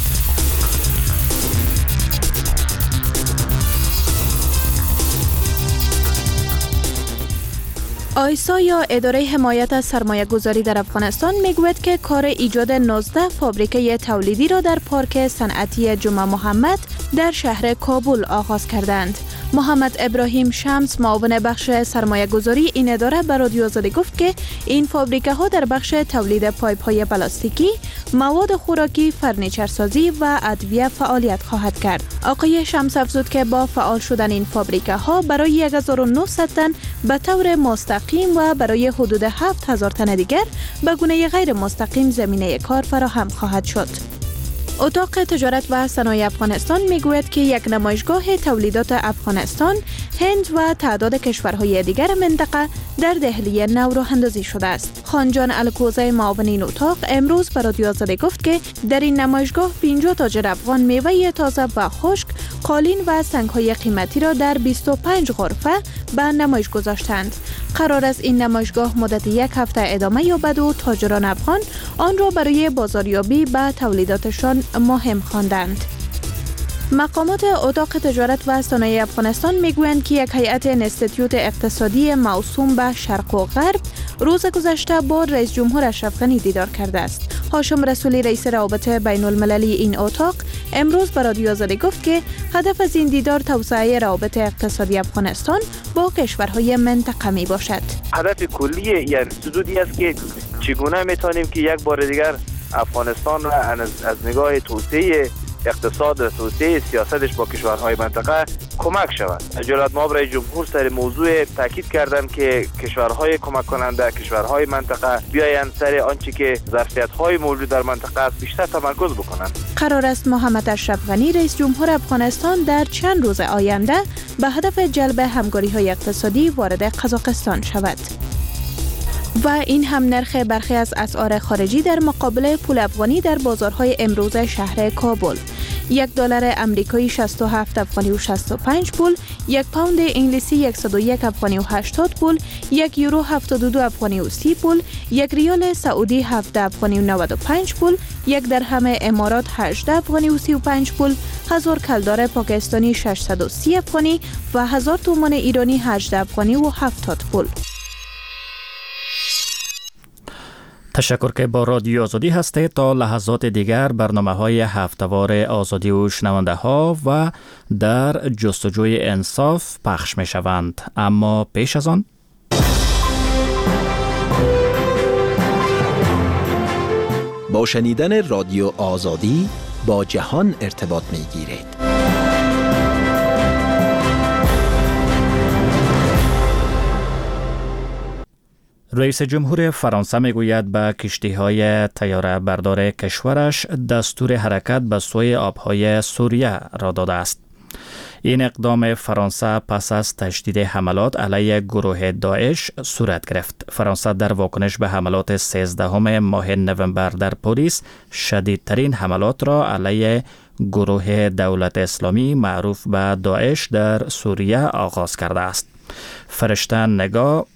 آیسا یا اداره حمایت از سرمایه گذاری در افغانستان میگوید که کار ایجاد 19 فابریکه تولیدی را در پارک صنعتی جمعه محمد در شهر کابل آغاز کردند. محمد ابراهیم شمس معاون بخش سرمایه گذاری این اداره به رادیو آزادی گفت که این فابریکه ها در بخش تولید پایپ های پلاستیکی، مواد خوراکی، فرنیچر سازی و ادویه فعالیت خواهد کرد. آقای شمس افزود که با فعال شدن این فابریکه ها برای 1900 تن به طور مستقیم و برای حدود 7000 تن دیگر به گونه غیر مستقیم زمینه کار فراهم خواهد شد. اتاق تجارت و صنایع افغانستان میگوید که یک نمایشگاه تولیدات افغانستان، هند و تعداد کشورهای دیگر منطقه در دهلی نو راه اندازی شده است. خانجان الکوزه معاون این اتاق امروز به رادیو آزادی گفت که در این نمایشگاه 50 تاجر افغان میوه تازه و خشک، قالین و سنگ‌های قیمتی را در 25 غرفه به نمایش گذاشتند. قرار است این نمایشگاه مدت 1 هفته ادامه یابد و تاجران افغان آن را برای بازاریابی به تولیداتشان مهم خواندند. مقامات اتاق تجارت و صنایع افغانستان میگویند که یک هیئت انستیتیوت اقتصادی موسوم به شرق و غرب روز گذشته با رئیس جمهور اشرف غنی دیدار کرده است. هاشم رسولی رئیس روابط بین المللی این اتاق امروز به رادیو آزادی گفت که هدف از این دیدار توسعه روابط اقتصادی افغانستان با کشورهای منطقه می باشد. هدف کلی این انستیتوتی است که چگونه میتونیم که یک بار دیگر افغانستان را از نگاه توسعه اقتصاد و توسعه سیاستش با کشورهای منطقه کمک شود. جلالت مآب رئیس جمهور سر موضوع تاکید کردند که کشورهای کمک کننده، کشورهای منطقه بیایند سر آنچه که ظرفیت‌های موجود در منطقه است بیشتر تمرکز بکنند. قرار است محمد اشرف غنی رئیس جمهور افغانستان در چند روز آینده به هدف جلب همکاری‌های اقتصادی وارد قزاقستان شود. و این هم نرخ برخی از اسعار خارجی در مقابل پول افغانی در بازارهای امروز شهر کابل. $1 امریکایی 67 افغانی و 65 پول، $1 انگلیسی 101 افغانی و 80 پول، $1 یورو 72 افغانی و 30 پول، $1 ریال سعودی 7 افغانی و 95 پول، $1 درهم امارات 18 افغانی و 35 پول، 1000 کلدار پاکستانی 630 افغانی و 1000 تومان ایرانی 18 افغانی و 70 پول. تشکر که با رادیو آزادی هستید. تا لحظات دیگر برنامه‌های هفته‌وار آزادی و شنونده ها و در جستجوی انصاف پخش می شوند. اما پیش از آن با شنیدن رادیو آزادی با جهان ارتباط می گیرید. رئیس جمهور فرانسه میگوید به کشتی‌های طیاره بردار کشورش دستور حرکت به سوی آبهای سوریه را داده است. این اقدام فرانسه پس از تشدید حملات علیه گروه داعش صورت گرفت. فرانسه در واکنش به حملات 13 ماه نوامبر در پاریس شدیدترین حملات را علیه گروه دولت اسلامی معروف به داعش در سوریه آغاز کرده است. فرشته نگاه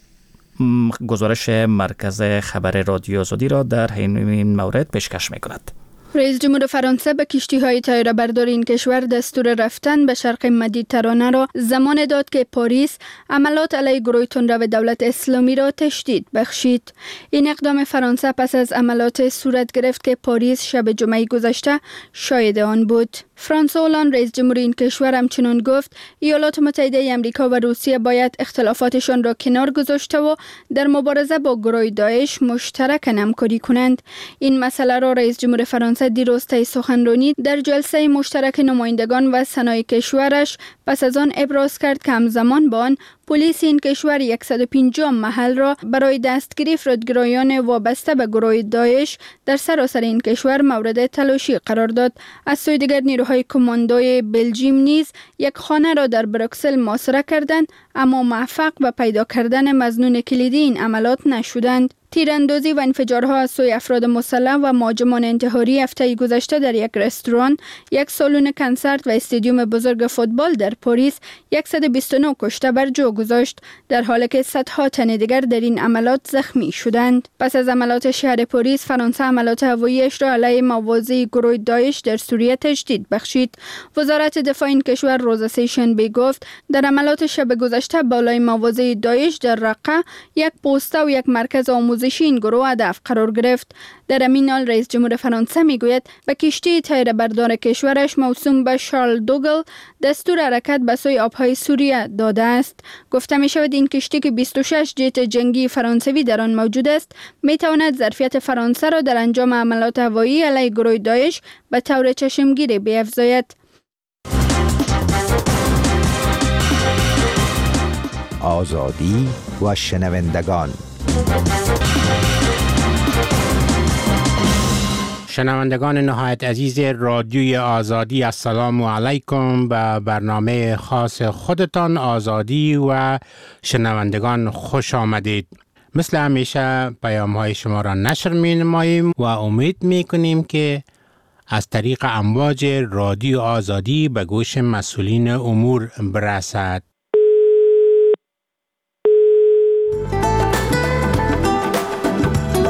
گزارش مرکز خبر رادیو آزادی را در این مورد پیشکش می‌کند. رئیس جمهور فرانسه به کشتی‌های طیاره بردار این کشور دستور رفتن به شرق مدیترانه را زمان داد که پاریس عملات علیه گروه تندرو دولت اسلامی را تشدید بخشید. این اقدام فرانسه پس از عملات صورت گرفت که پاریس شب جمعه گذشته شاهد آن بود. فرانسوا هولند رئیس جمهور این کشور همچنین گفت ایالات متحده آمریکا و روسیه باید اختلافاتشان را کنار گذاشته و در مبارزه با گروه داعش مشترکاً همکاری کنند. این مسئله را رئیس جمهور فرانسه دیروز طی سخنرانی در جلسه مشترک نمایندگان و سنای کشورش پس از آن ابراز کرد که همزمان با آن پلیس این کشور 150 محل را برای دستگیری فرودگرایان وابسته به گروه داعش در سراسر این کشور مورد تلاشی قرار داد. از سوی دیگر نیروهای کماندوی بلژیم نیز یک خانه را در بروکسل محاصره کردند اما موفق به پیدا کردن مظنون کلیدی این عملات نشدند. تیراندازی و انفجارها از سوی افراد مسلح و مهاجمان انتحاری هفته گذشته در یک رستوران، یک سالن کنسرت و استادیوم بزرگ فوتبال در پاریس 129 کشته بر جا گذاشت، در حالی که صدها تن دیگر در این عملات زخمی شدند. پس از عملات شهر پاریس، فرانسه عملات هوایی‌اش را علیه مواضع گروه داعش در سوریه تشدید بخشید. وزارت دفاع این کشور روز سه‌شنبه گفت در عملات شب گذشته بالای مواضع داعش در رقه یک پوسته و یک مرکز آموزشی این گروه هدف قرار گرفت. در همین حال رئیس جمهور فرانسه میگوید به کشتی طیاره بردار کشورش موسوم به شارل دوگل دستور حرکت به سوی آبهای سوریه داده است. گفته می شود این کشتی که 26 جت جنگی فرانسوی در آن موجود است می تواند ظرفیت فرانسه را در انجام عملات هوایی علیه گروه داعش به طور چشمگیری بیفزاید. آزادی و شنوندگان. شنوندگان نهایت عزیز رادیوی آزادی، السلام علیکم. به برنامه خاص خودتان آزادی و شنوندگان خوش آمدید. مثل همیشه پیام های شما را نشر می نماییم و امید می کنیم که از طریق امواج رادیو آزادی به گوش مسئولین امور برسد.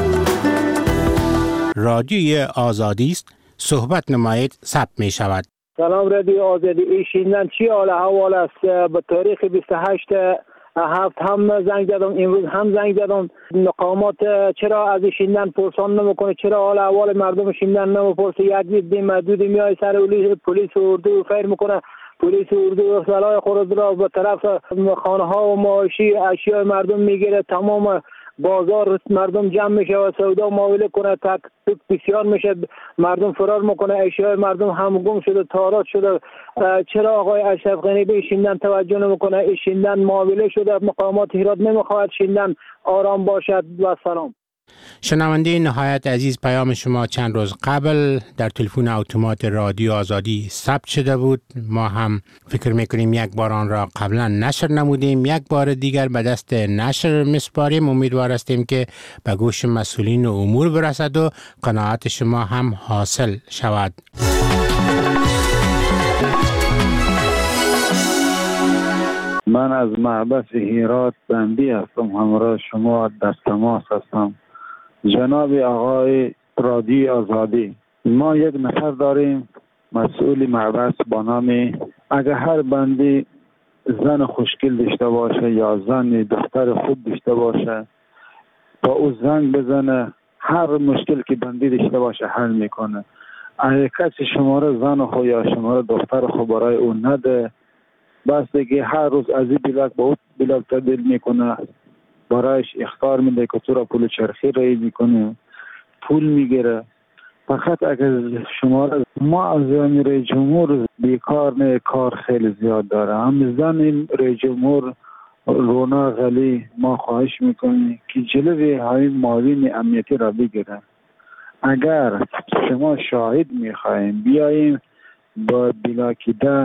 رادیوی آزادی است، صحبت نمایید ثبت می شود. سلام رادیو آزادی. این شیندن چی حال احوال است؟ به تاریخ 28 هفت هم زنگ زدم، امروز هم زنگ زدم. مقامات چرا از شیندن پرسان نمیکنه؟ چرا حال احوال مردم شیندن نمیپرسه؟ یک دید محدود میای سر پلیس اردو فیر میکنه. پلیس اردو سلاح خود را به طرف خانه ها و معاشی اشیاء مردم میگیره. تمام بازار مردم جمع میشه و سودا معامله کنه. تک بسیار میشه، مردم فرار میکنه، اشیاء مردم هم گم شده، تارات شده. چرا آقای اشرف غنی به شیندن توجه نمیکنه؟ شیندن معامله شده، مقامات هرات نمیخواهد شیندن آرام باشد. و سلام. شنونده نهایت عزیز، پیام شما چند روز قبل در تلفن اتومات رادیو آزادی ثبت شده بود. ما هم فکر میکنیم یک بار آن را قبلا نشر نمودیم، یک بار دیگر به دست نشر میسپاریم. امیدوار هستیم که به گوش مسئولین امور برسد و قناعت شما هم حاصل شود. من از محبس هرات بندی هستم، همراه شما در تماس هستم. جناب آقای رادیو آزادی، ما یک نفر داریم مسئول محبس با نام، اگر هر بندی زن خوشگل داشته باشه یا زن دختر خوب داشته باشه با او زنگ بزنه، هر مشکل که بندی داشته باشه حل میکنه. اگر کسی شماره زن خو یا شماره دختر خو برای او نده، بس دیگه هر روز از این بلاک با او بلاک تبدیل میکنه، برایش اخطار میده که تو را پول چرخی رایی میکنه، پول میگیره. فقط اگر شماره ما از رئیس جمهور بیکار نه، کار خیلی زیاد داره. هم زن رئیس جمهور رونق علی ما خواهش میکنیم که جلوی های معاون امنیتی را بگیره. اگر شما شاهد میخواهیم بیاییم با بلاک ده.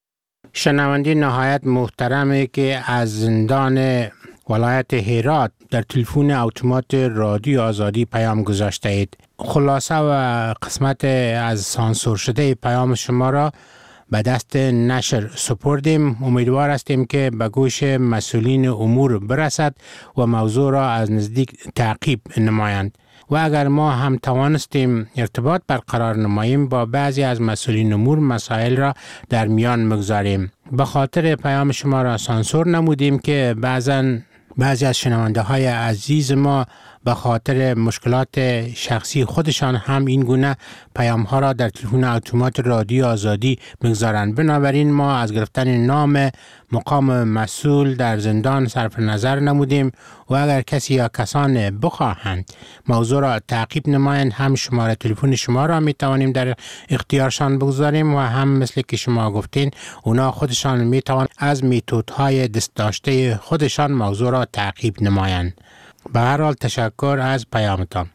شنونده نهایت محترمه که از زندان ولایت هرات در تلفن اتومات رادیو آزادی پیام گذاشته اید. خلاصه و قسمت از سانسور شده پیام شما را به دست نشر سپردیم. امیدوار هستیم که به گوش مسئولین امور برسد و موضوع را از نزدیک تعقیب نمایند. و اگر ما هم توانستیم ارتباط برقرار نماییم با بعضی از مسئولین امور مسائل را در میان مگذاریم. به خاطر پیام شما را سانسور نمودیم که بعضی از شنونده های عزیز ما به خاطر مشکلات شخصی خودشان هم این گونه پیام ها را در تلفن اتومات رادیو آزادی میگذارند. بنابراین ما از گرفتن نام مقام مسئول در زندان صرف نظر نمودیم و اگر کسی یا کسان بخواهند موضوع را تعقیب نمایند، هم شماره تلفن شما را می توانیم در اختیارشان بگذاریم و هم مثل که شما گفتین اونا خودشان می توان از میتودهای دست داشته خودشان موضوع را تعقیب نمایند. به هر حال تشکر از پیامتان.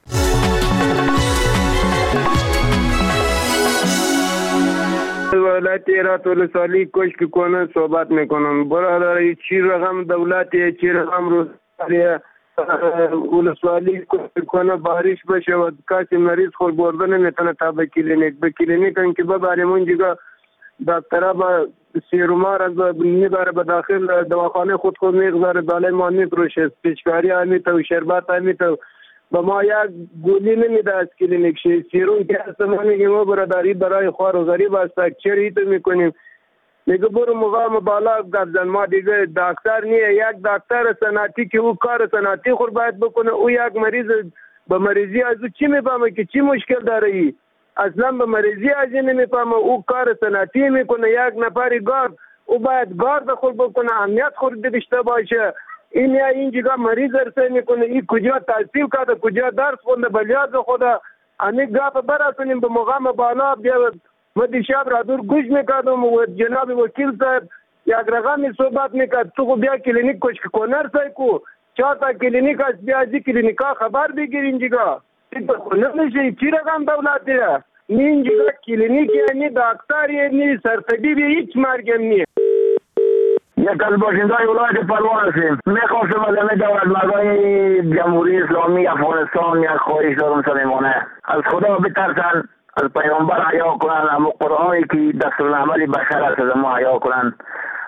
ولایت هرات ولسوالی کشک کنه صحبت میکنم. برادر چی رقم دولتی، چی رقم روزگاری ولسوالی کشک کنه، بارش بشه و کسی مریض خود برده نمیتونه تا به کلینیک که ببریم اونجا دکترها با سیرومار از میبره به داخل دواخانه خود میگذاره، بالای ما میفروشه، پیچکاری همیته و شربت همیته. با ما یک گولی نمیده از کلینیک شی سیروم که هست. ما میگیم ما برادری برای خوار و غریب هست، چرا تو میکنیم؟ میگه برو مقام بالا گردن. ما دیگه دکتر نیه، یک دکتر صنعتی که او کار صنعتی خود باید بکنه. او یک مریض به مریضی از او چی میفهمه که چی مشکل داره؟ ای اصلا به مریضی از این نمیفهمه. او کار صنعتی میکنه. یک نفری گارد، او باید گارد خود بکنه، امنیت خود داشته باشه. این یا این جگه مریض ارسه میکنه. این کجا تحصیل کرده، کجا درس خونده، بلیاز خدا امی گاف برسونیم به مقام بالا. بیا ما دیشب را دور گوش میکردم و جناب وکیل صاحب یک رقمی صحبت میکرد. تو بیا کلینیک کشک کنر سایکو 4 تا کلینیک است، بیا از این کلینیکا خبر بگیر. این جگه نمیشه چی رقم دولتیه؟ این جگه کلینیک یعنی دکتر یعنی سرطبیب هیچ مرگم نیه. یک از باشنده‌های ولایت پروان هستیم. میخواستم از همه دولت مردای جمهوری اسلامی افغانستان یک خواهش دارم صمیمانه، از خدا بترسن، از پیامبر حیا کنن، اما قرآنی که دستورالعمل بشر است از ما حیا کنن.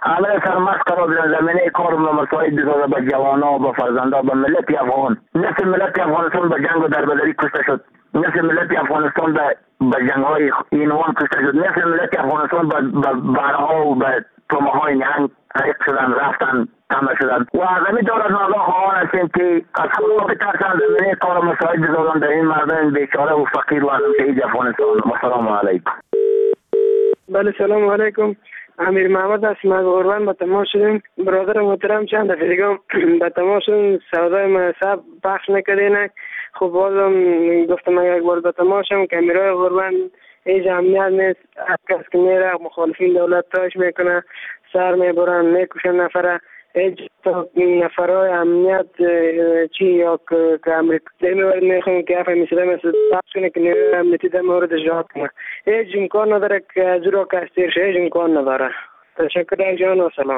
عمل سرمست قرار در زمینه کار و مساعد بسازه به جوانا و به فرزندا به ملت افغان. نصف ملت افغانستان به جنگ و دربدری کشته شد. نصف ملت افغانستان به جنگ های اینوان کشته شد. نصف ملت افغانستان به بارها و به تومه‌های نهنگ حریق شدن، رفتن، تمه شدن. و از همین دولت مردم خواهان هستیم که از خدا بترسن زمینه کار و مساعد بسازن در این مردم بیچاره و فقیر و عدم شهید افغانستان. و سلام علیکم. بله سلام علیکم. امیر محمد هستم از غربان. به تماس شدیم برادر محترم چند دفعه دیگه به تماس شدیم سودای مذهب پخش نکردین. خب بازم گفتم اگر یک بار به تماس شدم که امیرای غربان هیچ امنیت نیست. هر کس که میره مخالفین دولت تاش میکنه، سر میبرن، میکشن نفره. هیچ نفرهای امنیت چی یا که امریکا میورد میخوام که افه میسیده مثل پخش کنه که نیروی امنیتی در مورد اجراحات کنه. هیچ امکان نداره که از رو کستیر شه. هیچ امکان نداره. تشکر جان و سلام.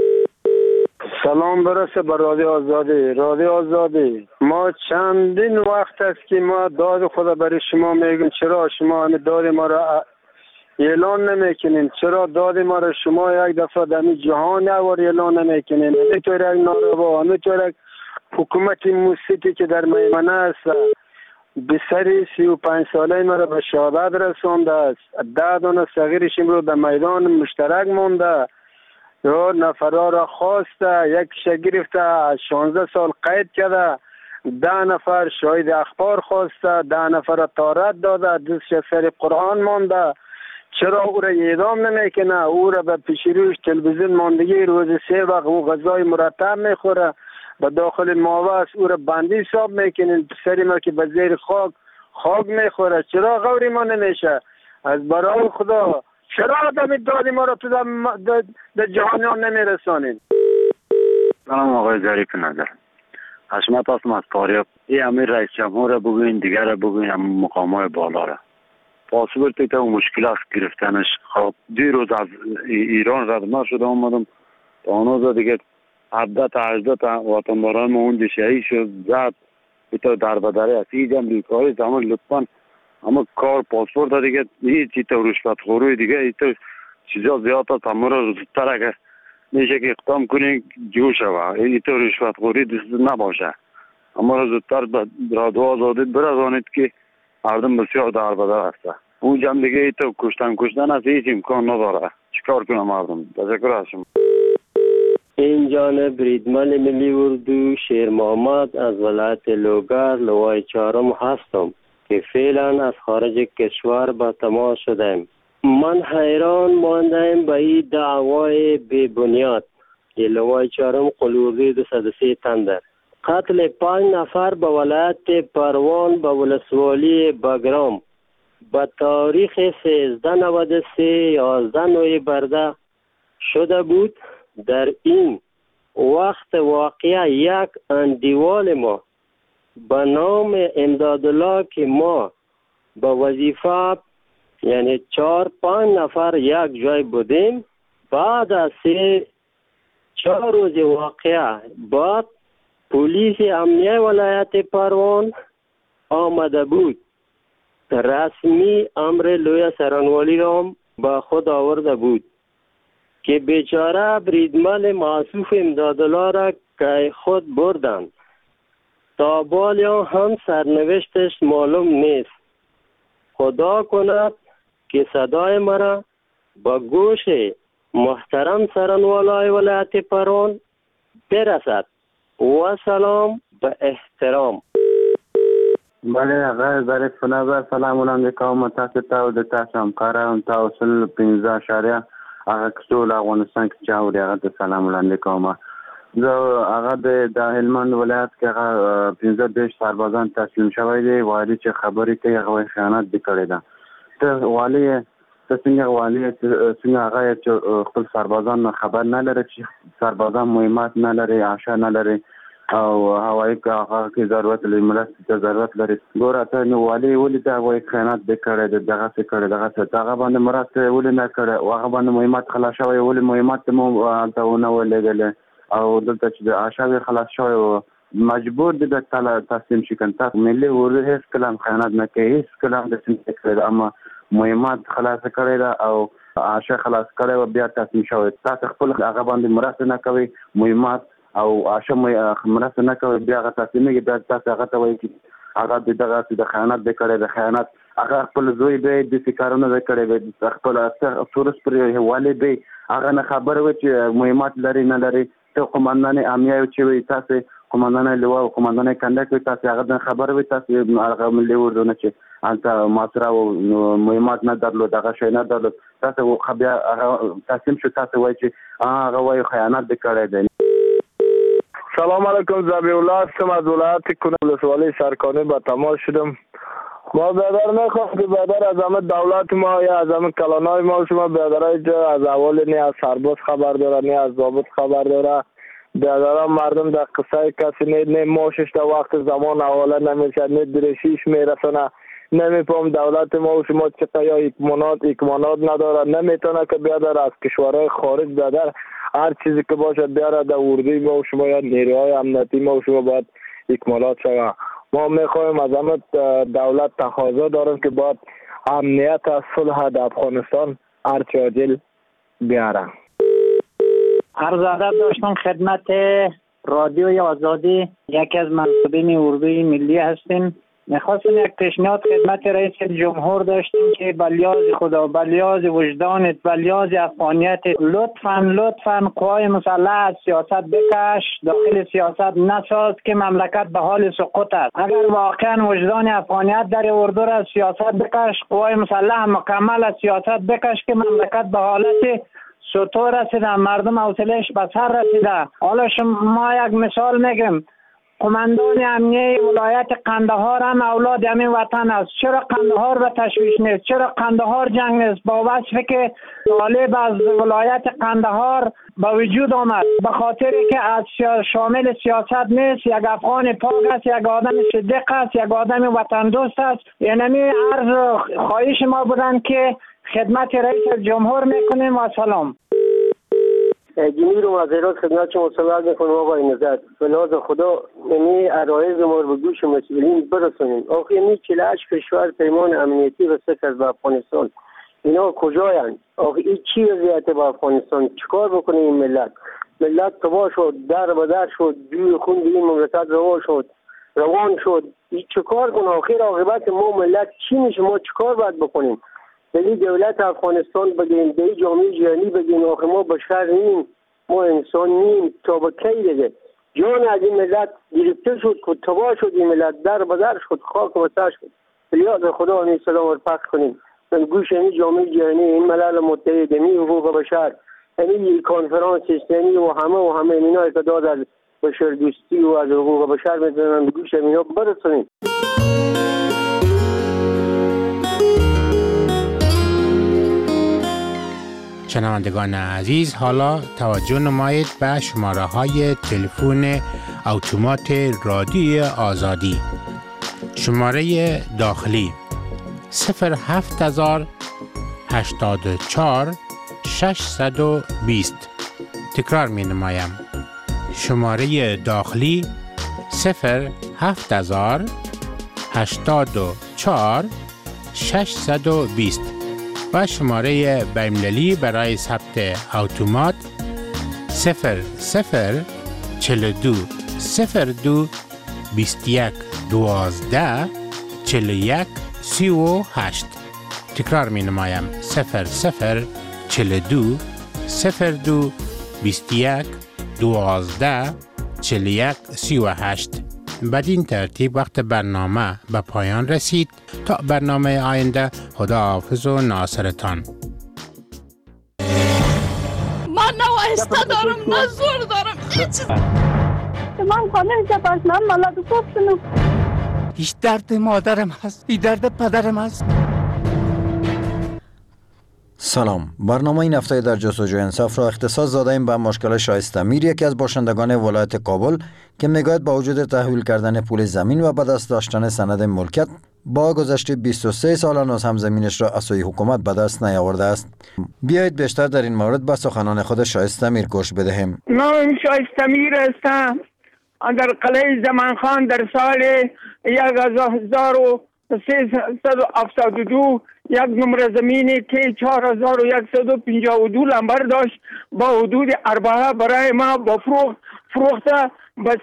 سلام برسه به رادیو آزادی. رادیو آزادی ما چندین وقت است که ما داد خدا برای شما میگیم. چرا شما همه داد ما را اعلان نمیکنین؟ چرا داد ما را شما یک دفعه در جهان یوار اعلان نمیکنین؟ همینطور یک ناروا، همینطور یک حکومت موسیقی که در میمنه است بسری 35 ساله ما را به شهادت رسانده است. 10 دانه صغیرش رو در میدان مشترک مونده. یا نفرها را خواسته، یک گرفته 16 سال قید کرده. 10 نفر شاهد اخبار خواسته، 10 نفر را طارت داده، 2 سر قرآن مانده. چرا او را اعدام نمیکنه؟ او را به پیش روش تلویزیون ماندگی روز 3 وقت او غذای مرتب میخوره. به داخل ماوس او را بندی حساب میکنین. پسری ما که به زیر خاک میخوره. چرا غوری ما نمیشه؟ از برای خدا چرا آدم دادی ما را تو در جهانیان نمیرسانین؟ سلام آقای ظریف نظر. حشمت هستم از فاریاب. این امیر رئیس جمهور را بگوین، دیگر را بگوین، مقامای بالا را پاسپورت تا مشکلات گرفتنش. خب 2 روز از ایران رد ما شده آمدم تا آنوز دیگه 17 تا 18 تا وطنباران ما اونجا شهید شد زد تا در بدره است. اینجا بیکاری زمان لطفا اما کار پاسپورت دیگه هیچی تا رشوت خوری دیگه ایتا چیزا زیاد است. اما را زودتر اگه میشه که اقدام کنین جو شوه. ایتا رشوت خوری دست نباشه. اما را زودتر به رادیو آزادی برسانید که مردم بسیار در بدر هسته. اونجا هم دیگه ایتا کشتن از هیچ امکان نداره. چیکار کنم مردم؟ تشکر از شما. این جانب ریدمن ملی اردو شیر محمد از ولایت لوگر لوای 4 هستم که فعلا از خارج کشور با تماس شدم. من حیران ماندم به این دعوای بی بنیاد که لوای 4 قلوزی 203 تندر قتل 5 نفر به ولایت پروان به ولسوالی بگرام به تاریخ 1393 11 نوامبر شده بود. در این وقت واقعا یک اندیوال ما به نام امدادالله که ما به وظیفه یعنی 4-5 نفر یک جای بودیم، بعد از 4 روز واقعه بعد پلیس امنیه ولایت پروان آمده بود. رسمی امر لوی سرانوالی را به خود آورده بود که بیچاره بریدمن معصوف امدادالله را که خود بردند. تا بالیا هم سرنوشتش معلوم نیست. خدا کند که صدای مرا با گوش محترم سرانوالای ولایت پروان برسد. و سلام به احترام. بله آقای ظریف نظر سلام علیکم. متاسفم د تاسو همکاران تاسو 15 شهر هغه ټول افغانستان کې چاوري هغه سلام علیکم. زه هغه د هلمند ولایت کې هغه 15 سربازان تسلیم شوی دی. والی چې خبرې کوي هغه خیانت وکړی ده. ته والی ته څنګه والی څنګه هغه چې خپل سربازان خبر نه لري چې سربازان مهمات نه لري، عاشا نه لري او هوایي هغه کې ضرورت لري، مرستې ته ضرورت لري. ګوره ته نو والی ولې دا وایي خیانت وکړی دی، دغه څه کړی، دغه څه هغه باندې مرسته ولې نه کړی، هغه باندې مهمات خلاص شوی، ولې مهمات مو هلته ونه ولېږلی او دلته چې د عاشا خلاص شوی و مجبور دی د تسلیم شي. کنه ملي اردو هیڅ کله هم خیانت نه کوي، هیڅ کله هم داسې نه کړی، اما مهمات خلاص کړی ده او عاشه خلاص کړي و بیا تاسو شوي تاسو خپل هغه باندې مرسته نه کوي مهمات او عاشه مرسته نه کوي بیا تاسو نه بیا تاسو هغه ته وایي چې هغه د خیانت د کړي د خیانت هغه خپل زوی به د فکرونو د کړي به خپل تورس پر حواله به هغه نه خبر و چې مهمات لري نه لري ته قومندان امنیه چې وي تاسو قومندان لوا او قومندان کندک تاسو هغه خبر وي تاسو هغه ملي ورونه چې انت ماسره او مهمات نه درلود هغه شي نه درلود تاسو خو بیا تاسو شو تاسو وایي چې هغه وایي خیانت کړي دی. سلام علیکم زبی الله هستم از ولایت کنه ولسوالی سرکانی با تماس شدم. ما برادر نخواهم که برادر از همه دولت ما یا از همه کلانای ما شما برادرای جا از اول نه از سرباز خبر داره نه از ضابط خبر داره برادران مردم در قصه کسی نه ماشش در وقت زمان حواله نمیشه نه درشیش میرسونه نمیفهم دولت ما و شما چقدر یا اکمانات نداره نمیتونه که بیادر از کشورهای خارج بیادر هر چیزی که باشه بیاره در اردوی ما و شما یا نیروهای امنیتی ما و شما باید اکمالات شود. ما میخوایم از همه دولت تقاضا داریم که باید امنیت از صلح در افغانستان هرچه عاجل بیاره. عرض ادب داشتم خدمت رادیوی آزادی، یکی از منصوبین اردوی ملی هستیم. میخواستیم یک پیشنهاد خدمت رئیس جمهور داشتیم که بلیاز خدا بلیاز وجدانت بلیاز افغانیت لطفاً قوای مسلح از سیاست بکش، داخل سیاست نساز که مملکت به حال سقوط است. اگر واقعا وجدان افغانیت در اردو را از سیاست بکش، قوای مسلح مکمل از سیاست بکش که مملکت به حالت سطور رسیده، مردم حوصله‌اش به سر رسیده. حالا ما یک مثال میگم، قماندان امنیه ولایت قندهار هم اولاد همین وطن است. چرا قندهار به تشویش نیست؟ چرا قندهار جنگ نیست؟ با وصفی که طالب از ولایت قندهار به وجود آمد به خاطری که از شامل سیاست نیست، یک افغان پاک است، یک آدم صدیق است، یک آدم وطن دوست است. یعنی عرض خواهش ما بودن که خدمت رئیس جمهور میکنیم و سلام. جمیر و معذرت خدمت شما سوال میکنم آقای نظر به لحاظ خدا یعنی عرایض ما رو به گوش مسئولین برسونیم. آخه یعنی 48 کشور پیمان امنیتی رسید از افغانستان، اینا کجایند؟ آخه این چی وضعیت با افغانستان؟ چیکار بکنه این ملت تباه شد، در به در شد، جوی خون به این مملکت روان شد. این چیکار کنه؟ آخر عاقبت ما ملت چی میشه؟ ما چیکار باید بکنیم؟ ولی دولت افغانستان بگیم، به جامعه جهانی بگیم آخه ما بشر نیم، ما انسان نیم، تا به کی دیگه؟ جان از این ملت گرفته شد که تباه شد، این ملت در بدر شد، خاک و سر شد. فریاد خدا همین سلام رو پخش کنیم من گوش این جامعه جهانی، این ملل متحد، این حقوق بشر، این کنفرانس اسلامی و همه اینا که داد از بشر دوستی و از حقوق بشر میدونن گوش اینا برسونیم. شنوندگان عزیز، حالا توجه نمایید به شماره های تلفن اتومات رادیوی آزادی. شماره داخلی 07084 620. تکرار می نمایم. شماره داخلی 07084 620 و شماره بین‌المللی برای ثبت اتومات 0042 02 21 12 41 38. تکرار می نمایم 0042 02 21 12 41 38. بدین ترتیب وقت برنامه به پایان رسید. تا برنامه آینده، خداحافظ و ناصرتان. من نه وایسته دارم نه زور دارم من خانه جباشنم ملد خوب شنو. هیچ درد مادرم هست، این درد پدرم هست. سلام، برنامه این هفته در جستجوی انصاف را اختصاص دادیم به مشکل شایسته میر، یکی از باشندگان ولایت کابل که میگوید با وجود تحویل کردن پول زمین و به دست داشتن سند ملکیت با گذشته 23 سال هنوز هم زمینش را از سوی حکومت به دست نیاورده است. بیایید بیشتر در این مورد به سخنان خود شایسته میر گوش بدهیم. من شایسته میر هستم. در قلعه زمانخان در سال 1900 372 یک نمره زمینی که 4152 لمبر داشت با حدود 4 برای ما با فروخته به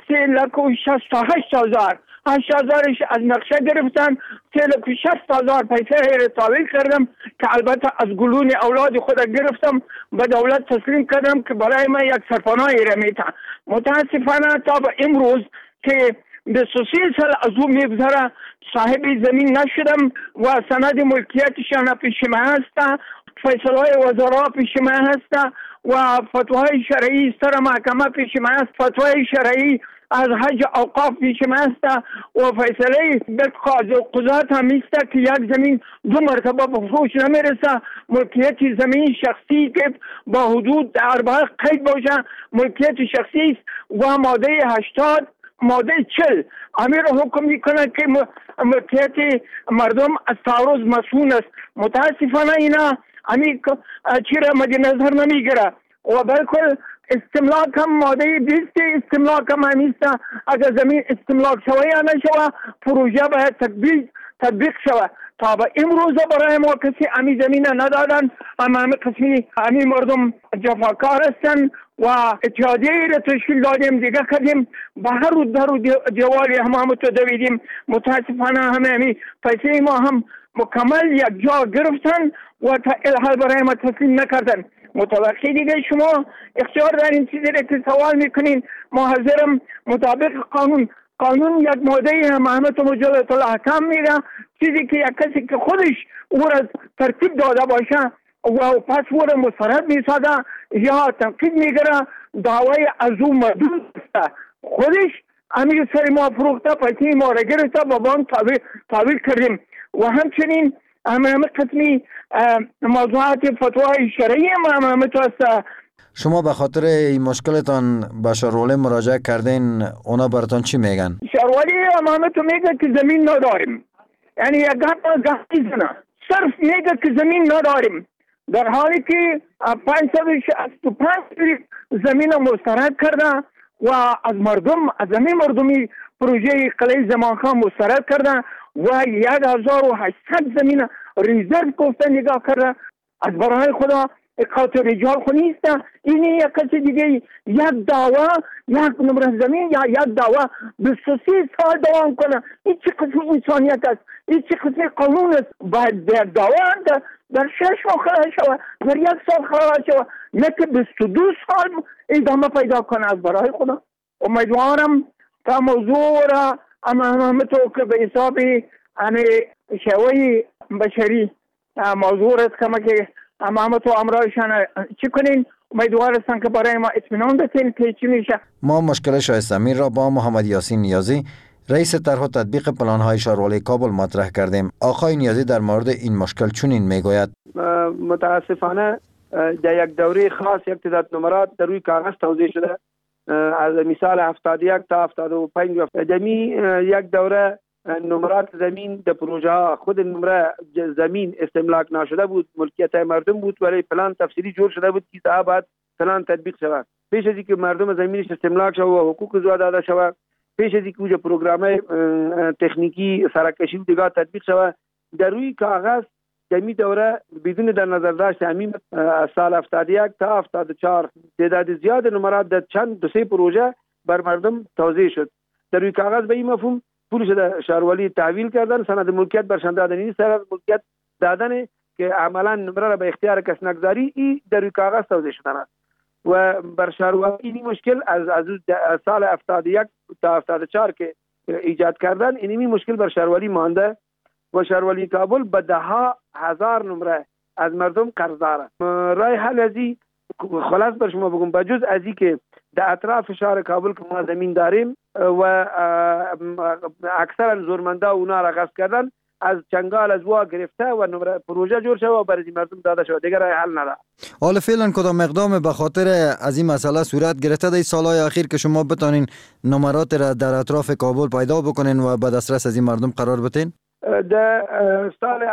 3,68,000. 8,000ش از نقشه گرفتن، 3,60,000 پیسه تحویل کردم که البته از گلون اولاد خود گرفتم به دولت تسلیم کردم که برای من یک سرپناهی رمیته. متاسفانه تا به امروز که 23 سال از او میگذره صاحب زمین نشدم و سند ملکیتشان پیش من هست، فیصله وزرا پیش من هست و فتوای شرعی سر محکمه پیش من هست، فتوای شرعی از حج اوقاف پیش من هست و فیصله قضات هم است که یک زمین 2 مرتبه به فروش نمیرسه. ملکیت زمین شخصی که با حدود 4 قید باشه ملکیت شخصی است و ماده 80 ماده 40 امیر حکم میکنه که ملکیت مردم از تعرض مسئول است. متاسفانه اینا امیر چیره مد نظر نمیگیره و بالکل استملاک هم ماده 20 استملاک هم همیسته. اگر زمین استملاک شوه یا نشوه پروژه باید تطبیق شوه. تا به امروز برای ما کسی امی زمین ندادن. همه قسمی امی مردم جفاکار هستن و اتحادیه را تشکیل دادیم دیگه کردیم به هر در و دیواری همه تو دویدیم. متاسفانه همه پیسه ما هم مکمل یک جا گرفتن و تا الحال برای ما تسلیم نکردن. متوقع دیگه شما اختیار دارین چیزی را که سوال میکنین. ما حاضرم مطابق قانون یک ماده محمد مجلد الاحکام میگه چیزی که یک کسی که خودش او را ترتیب داده باشه و پس او را مسترد میساده یا تنقید میگره دعوی از او مردود است. خودش امیر سر ما فروخته پیسه ما را گرفته با بانک تحویل کردیم و همچنین همه قسمی موضوعات فتوای شرعی همه تو است. شما به خاطر این مشکلتان به شاروالی مراجعه کردین، اونا براتون چی میگن؟ شاروالی همه تو میگه که زمین نداریم، یعنی یک گفتی زنه صرف میگه که زمین نداریم در حالی که 565 زمین مسترد کرده و از زمین مردمی پروژه قلعه زمانخان مسترد کرده و 1800 زمین ریزرو گفته نگاه کرده. از برای خدا اقاط رجال خو نیست. این یک کسی دیگه یک دعوا یک نمره زمین یا یک دعوا 23 سال دوام کنه. این چه قسم انسانیت است؟ این چه قسم قانون است؟ باید در دعوا در 6 ماه خلاص شود، در 1 سال خلاص شود، نه که 22 سال ادامه پیدا کنه. از برای خدا امیدوارم تا موضوع را همه تو که به حساب شوی بشری موضوع است که همه تو امرایشان چی کنین. امیدوار هستم که برای ما اطمینان بدین که چی میشه. ما مشکل شایسته امیر را با محمد یاسین نیازی رئیس طرح و تطبیق پلان‌های شاروالی کابل مطرح کردیم. آقای نیازی در مورد این مشکل چنین میگوید: متاسفانه در یک دوره خاص یک تعداد نمرات در روی کاغذ توزیع شده از مثال 71 تا 75 دمی یک دوره نمرات زمین در پروژه ها خود نمره زمین استملاک نشده بود، ملکیت مردم بود ولی پلان تفصیلی جور شده بود که تا بعد پلان تطبیق شود. پیش از اینکه مردم زمینش استملاک شود و حقوق زو داده شود، پیش از اینکه پروگرام تکنیکی سرکشی و دیگر تطبیق شود، در روی کاغذ دمی دوره بدون در نظر داشت همین از سال 71 تا 74 تعداد زیاد نمرات در چند 2-3 پروژه بر مردم توزیع شد. در روی کاغذ به این مفهوم پول شده شاروالی تحویل کردن، سند ملکیت برشان دادن، این سند ملکیت دادن که عملا نمره را به اختیار کس نگذاری ای در روی کاغذ توزیع شدن است و بر شاروالی این مشکل از سال 71 تا 74 که ایجاد کردن این مشکل بر شاروالی مانده و شاروالی کابل به 10,000 نمره از مردم قرض داره. رای حل ازی خلاص بر شما بگم بجز ازی که در اطراف شهر کابل که ما زمین داریم و اکثر زورمنده اونا را غصب کردن، از چنگال از وا گرفته و نمره پروژه جور شده و برای مردم داده شده، دیگر رای حل نداره. حالا فعلا کدام اقدام به خاطر از این مسئله صورت گرفته در سالهای اخیر که شما بتانین نمرات را در اطراف کابل پیدا بکنین و به دسترس از این مردم قرار بدین؟ در سال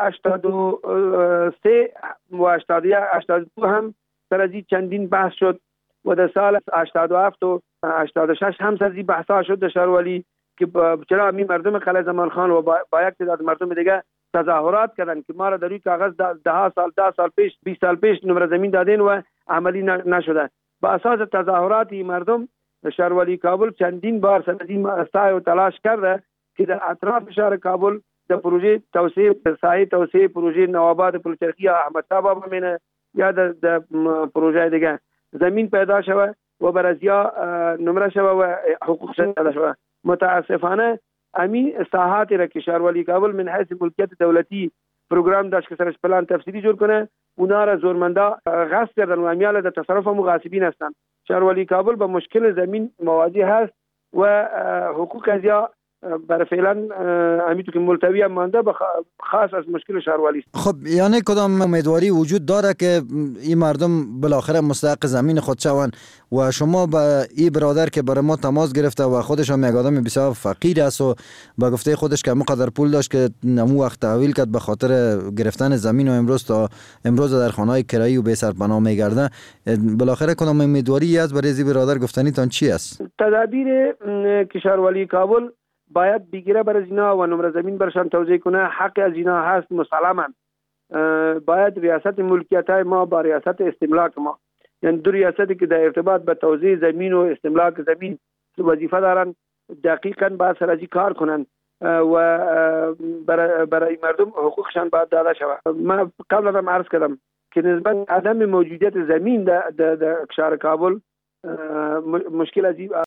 83 و 82 هم سر از این چندین بحث شد و در سال 87 و 86 هم سر از این بحثا شد در شاروالی که چرا همین مردم قلعه زمان خان و با یک تعداد مردم دیگه تظاهرات کردن که ما را در روی کاغذ 10 سال پیش 20 سال پیش نمره زمین دادین و عملی نشده. با اساس تظاهرات مردم شهرولی کابل چندین بار سندی سعی و تلاش کرده که در اطراف شهر کابل در پروژه توسعه ساحه توسعه پروژه نوآباد پلچرخی احمد صاحب بمینه یا در پروژه دیگه زمین پیدا شوه و برازیا نمره شوه و حقوق شده شوه. متاسفانه امی ساحات را که شهرولی کابل من حیث ملکیت دولتی پروگرام داشت که سرش پلان تفصیلی جور کنه، اونا را زورمندا غصب کردن و امیال در تصرف مغاصبین هستند. شهرولی کابل با مشکل زمین مواجه هست و حقوق ازیا برای فعلا امیتو که ملتوی هم مانده خاص از مشکل شهرولی است. خب یعنی کدام امیدواری وجود داره که این مردم بالاخره مستحق زمین خود شوند و شما به این برادر که برای ما تماس گرفته و خودش هم یک آدم بسیار فقیر است و به گفته خودش که مقدر پول داشت که نمو وقت تحویل کرد به خاطر گرفتن زمین و امروز تا امروز در خانه‌های کرایی و بی سرپناه میگرده، بالاخره کدام امیدواری است برای این برادر گفتنیتان چی است؟ تدابیر که شهرولی کابل باید بگیره برای اینا و نمره زمین برشان توزیع کنه، حق از اینا هست مسلما. باید ریاست ملکیت های ما با ریاست استملاک ما، یعنی دو ریاستی که در ارتباط به توزیع زمین و استملاک زمین وظیفه دارن دقیقاً باید سرازی کار کنن و برای مردم حقوقشان باید داده شود. من قبل هم عرض کردم که نسبت عدم موجودیت زمین در شهر کابل مشکل عجیب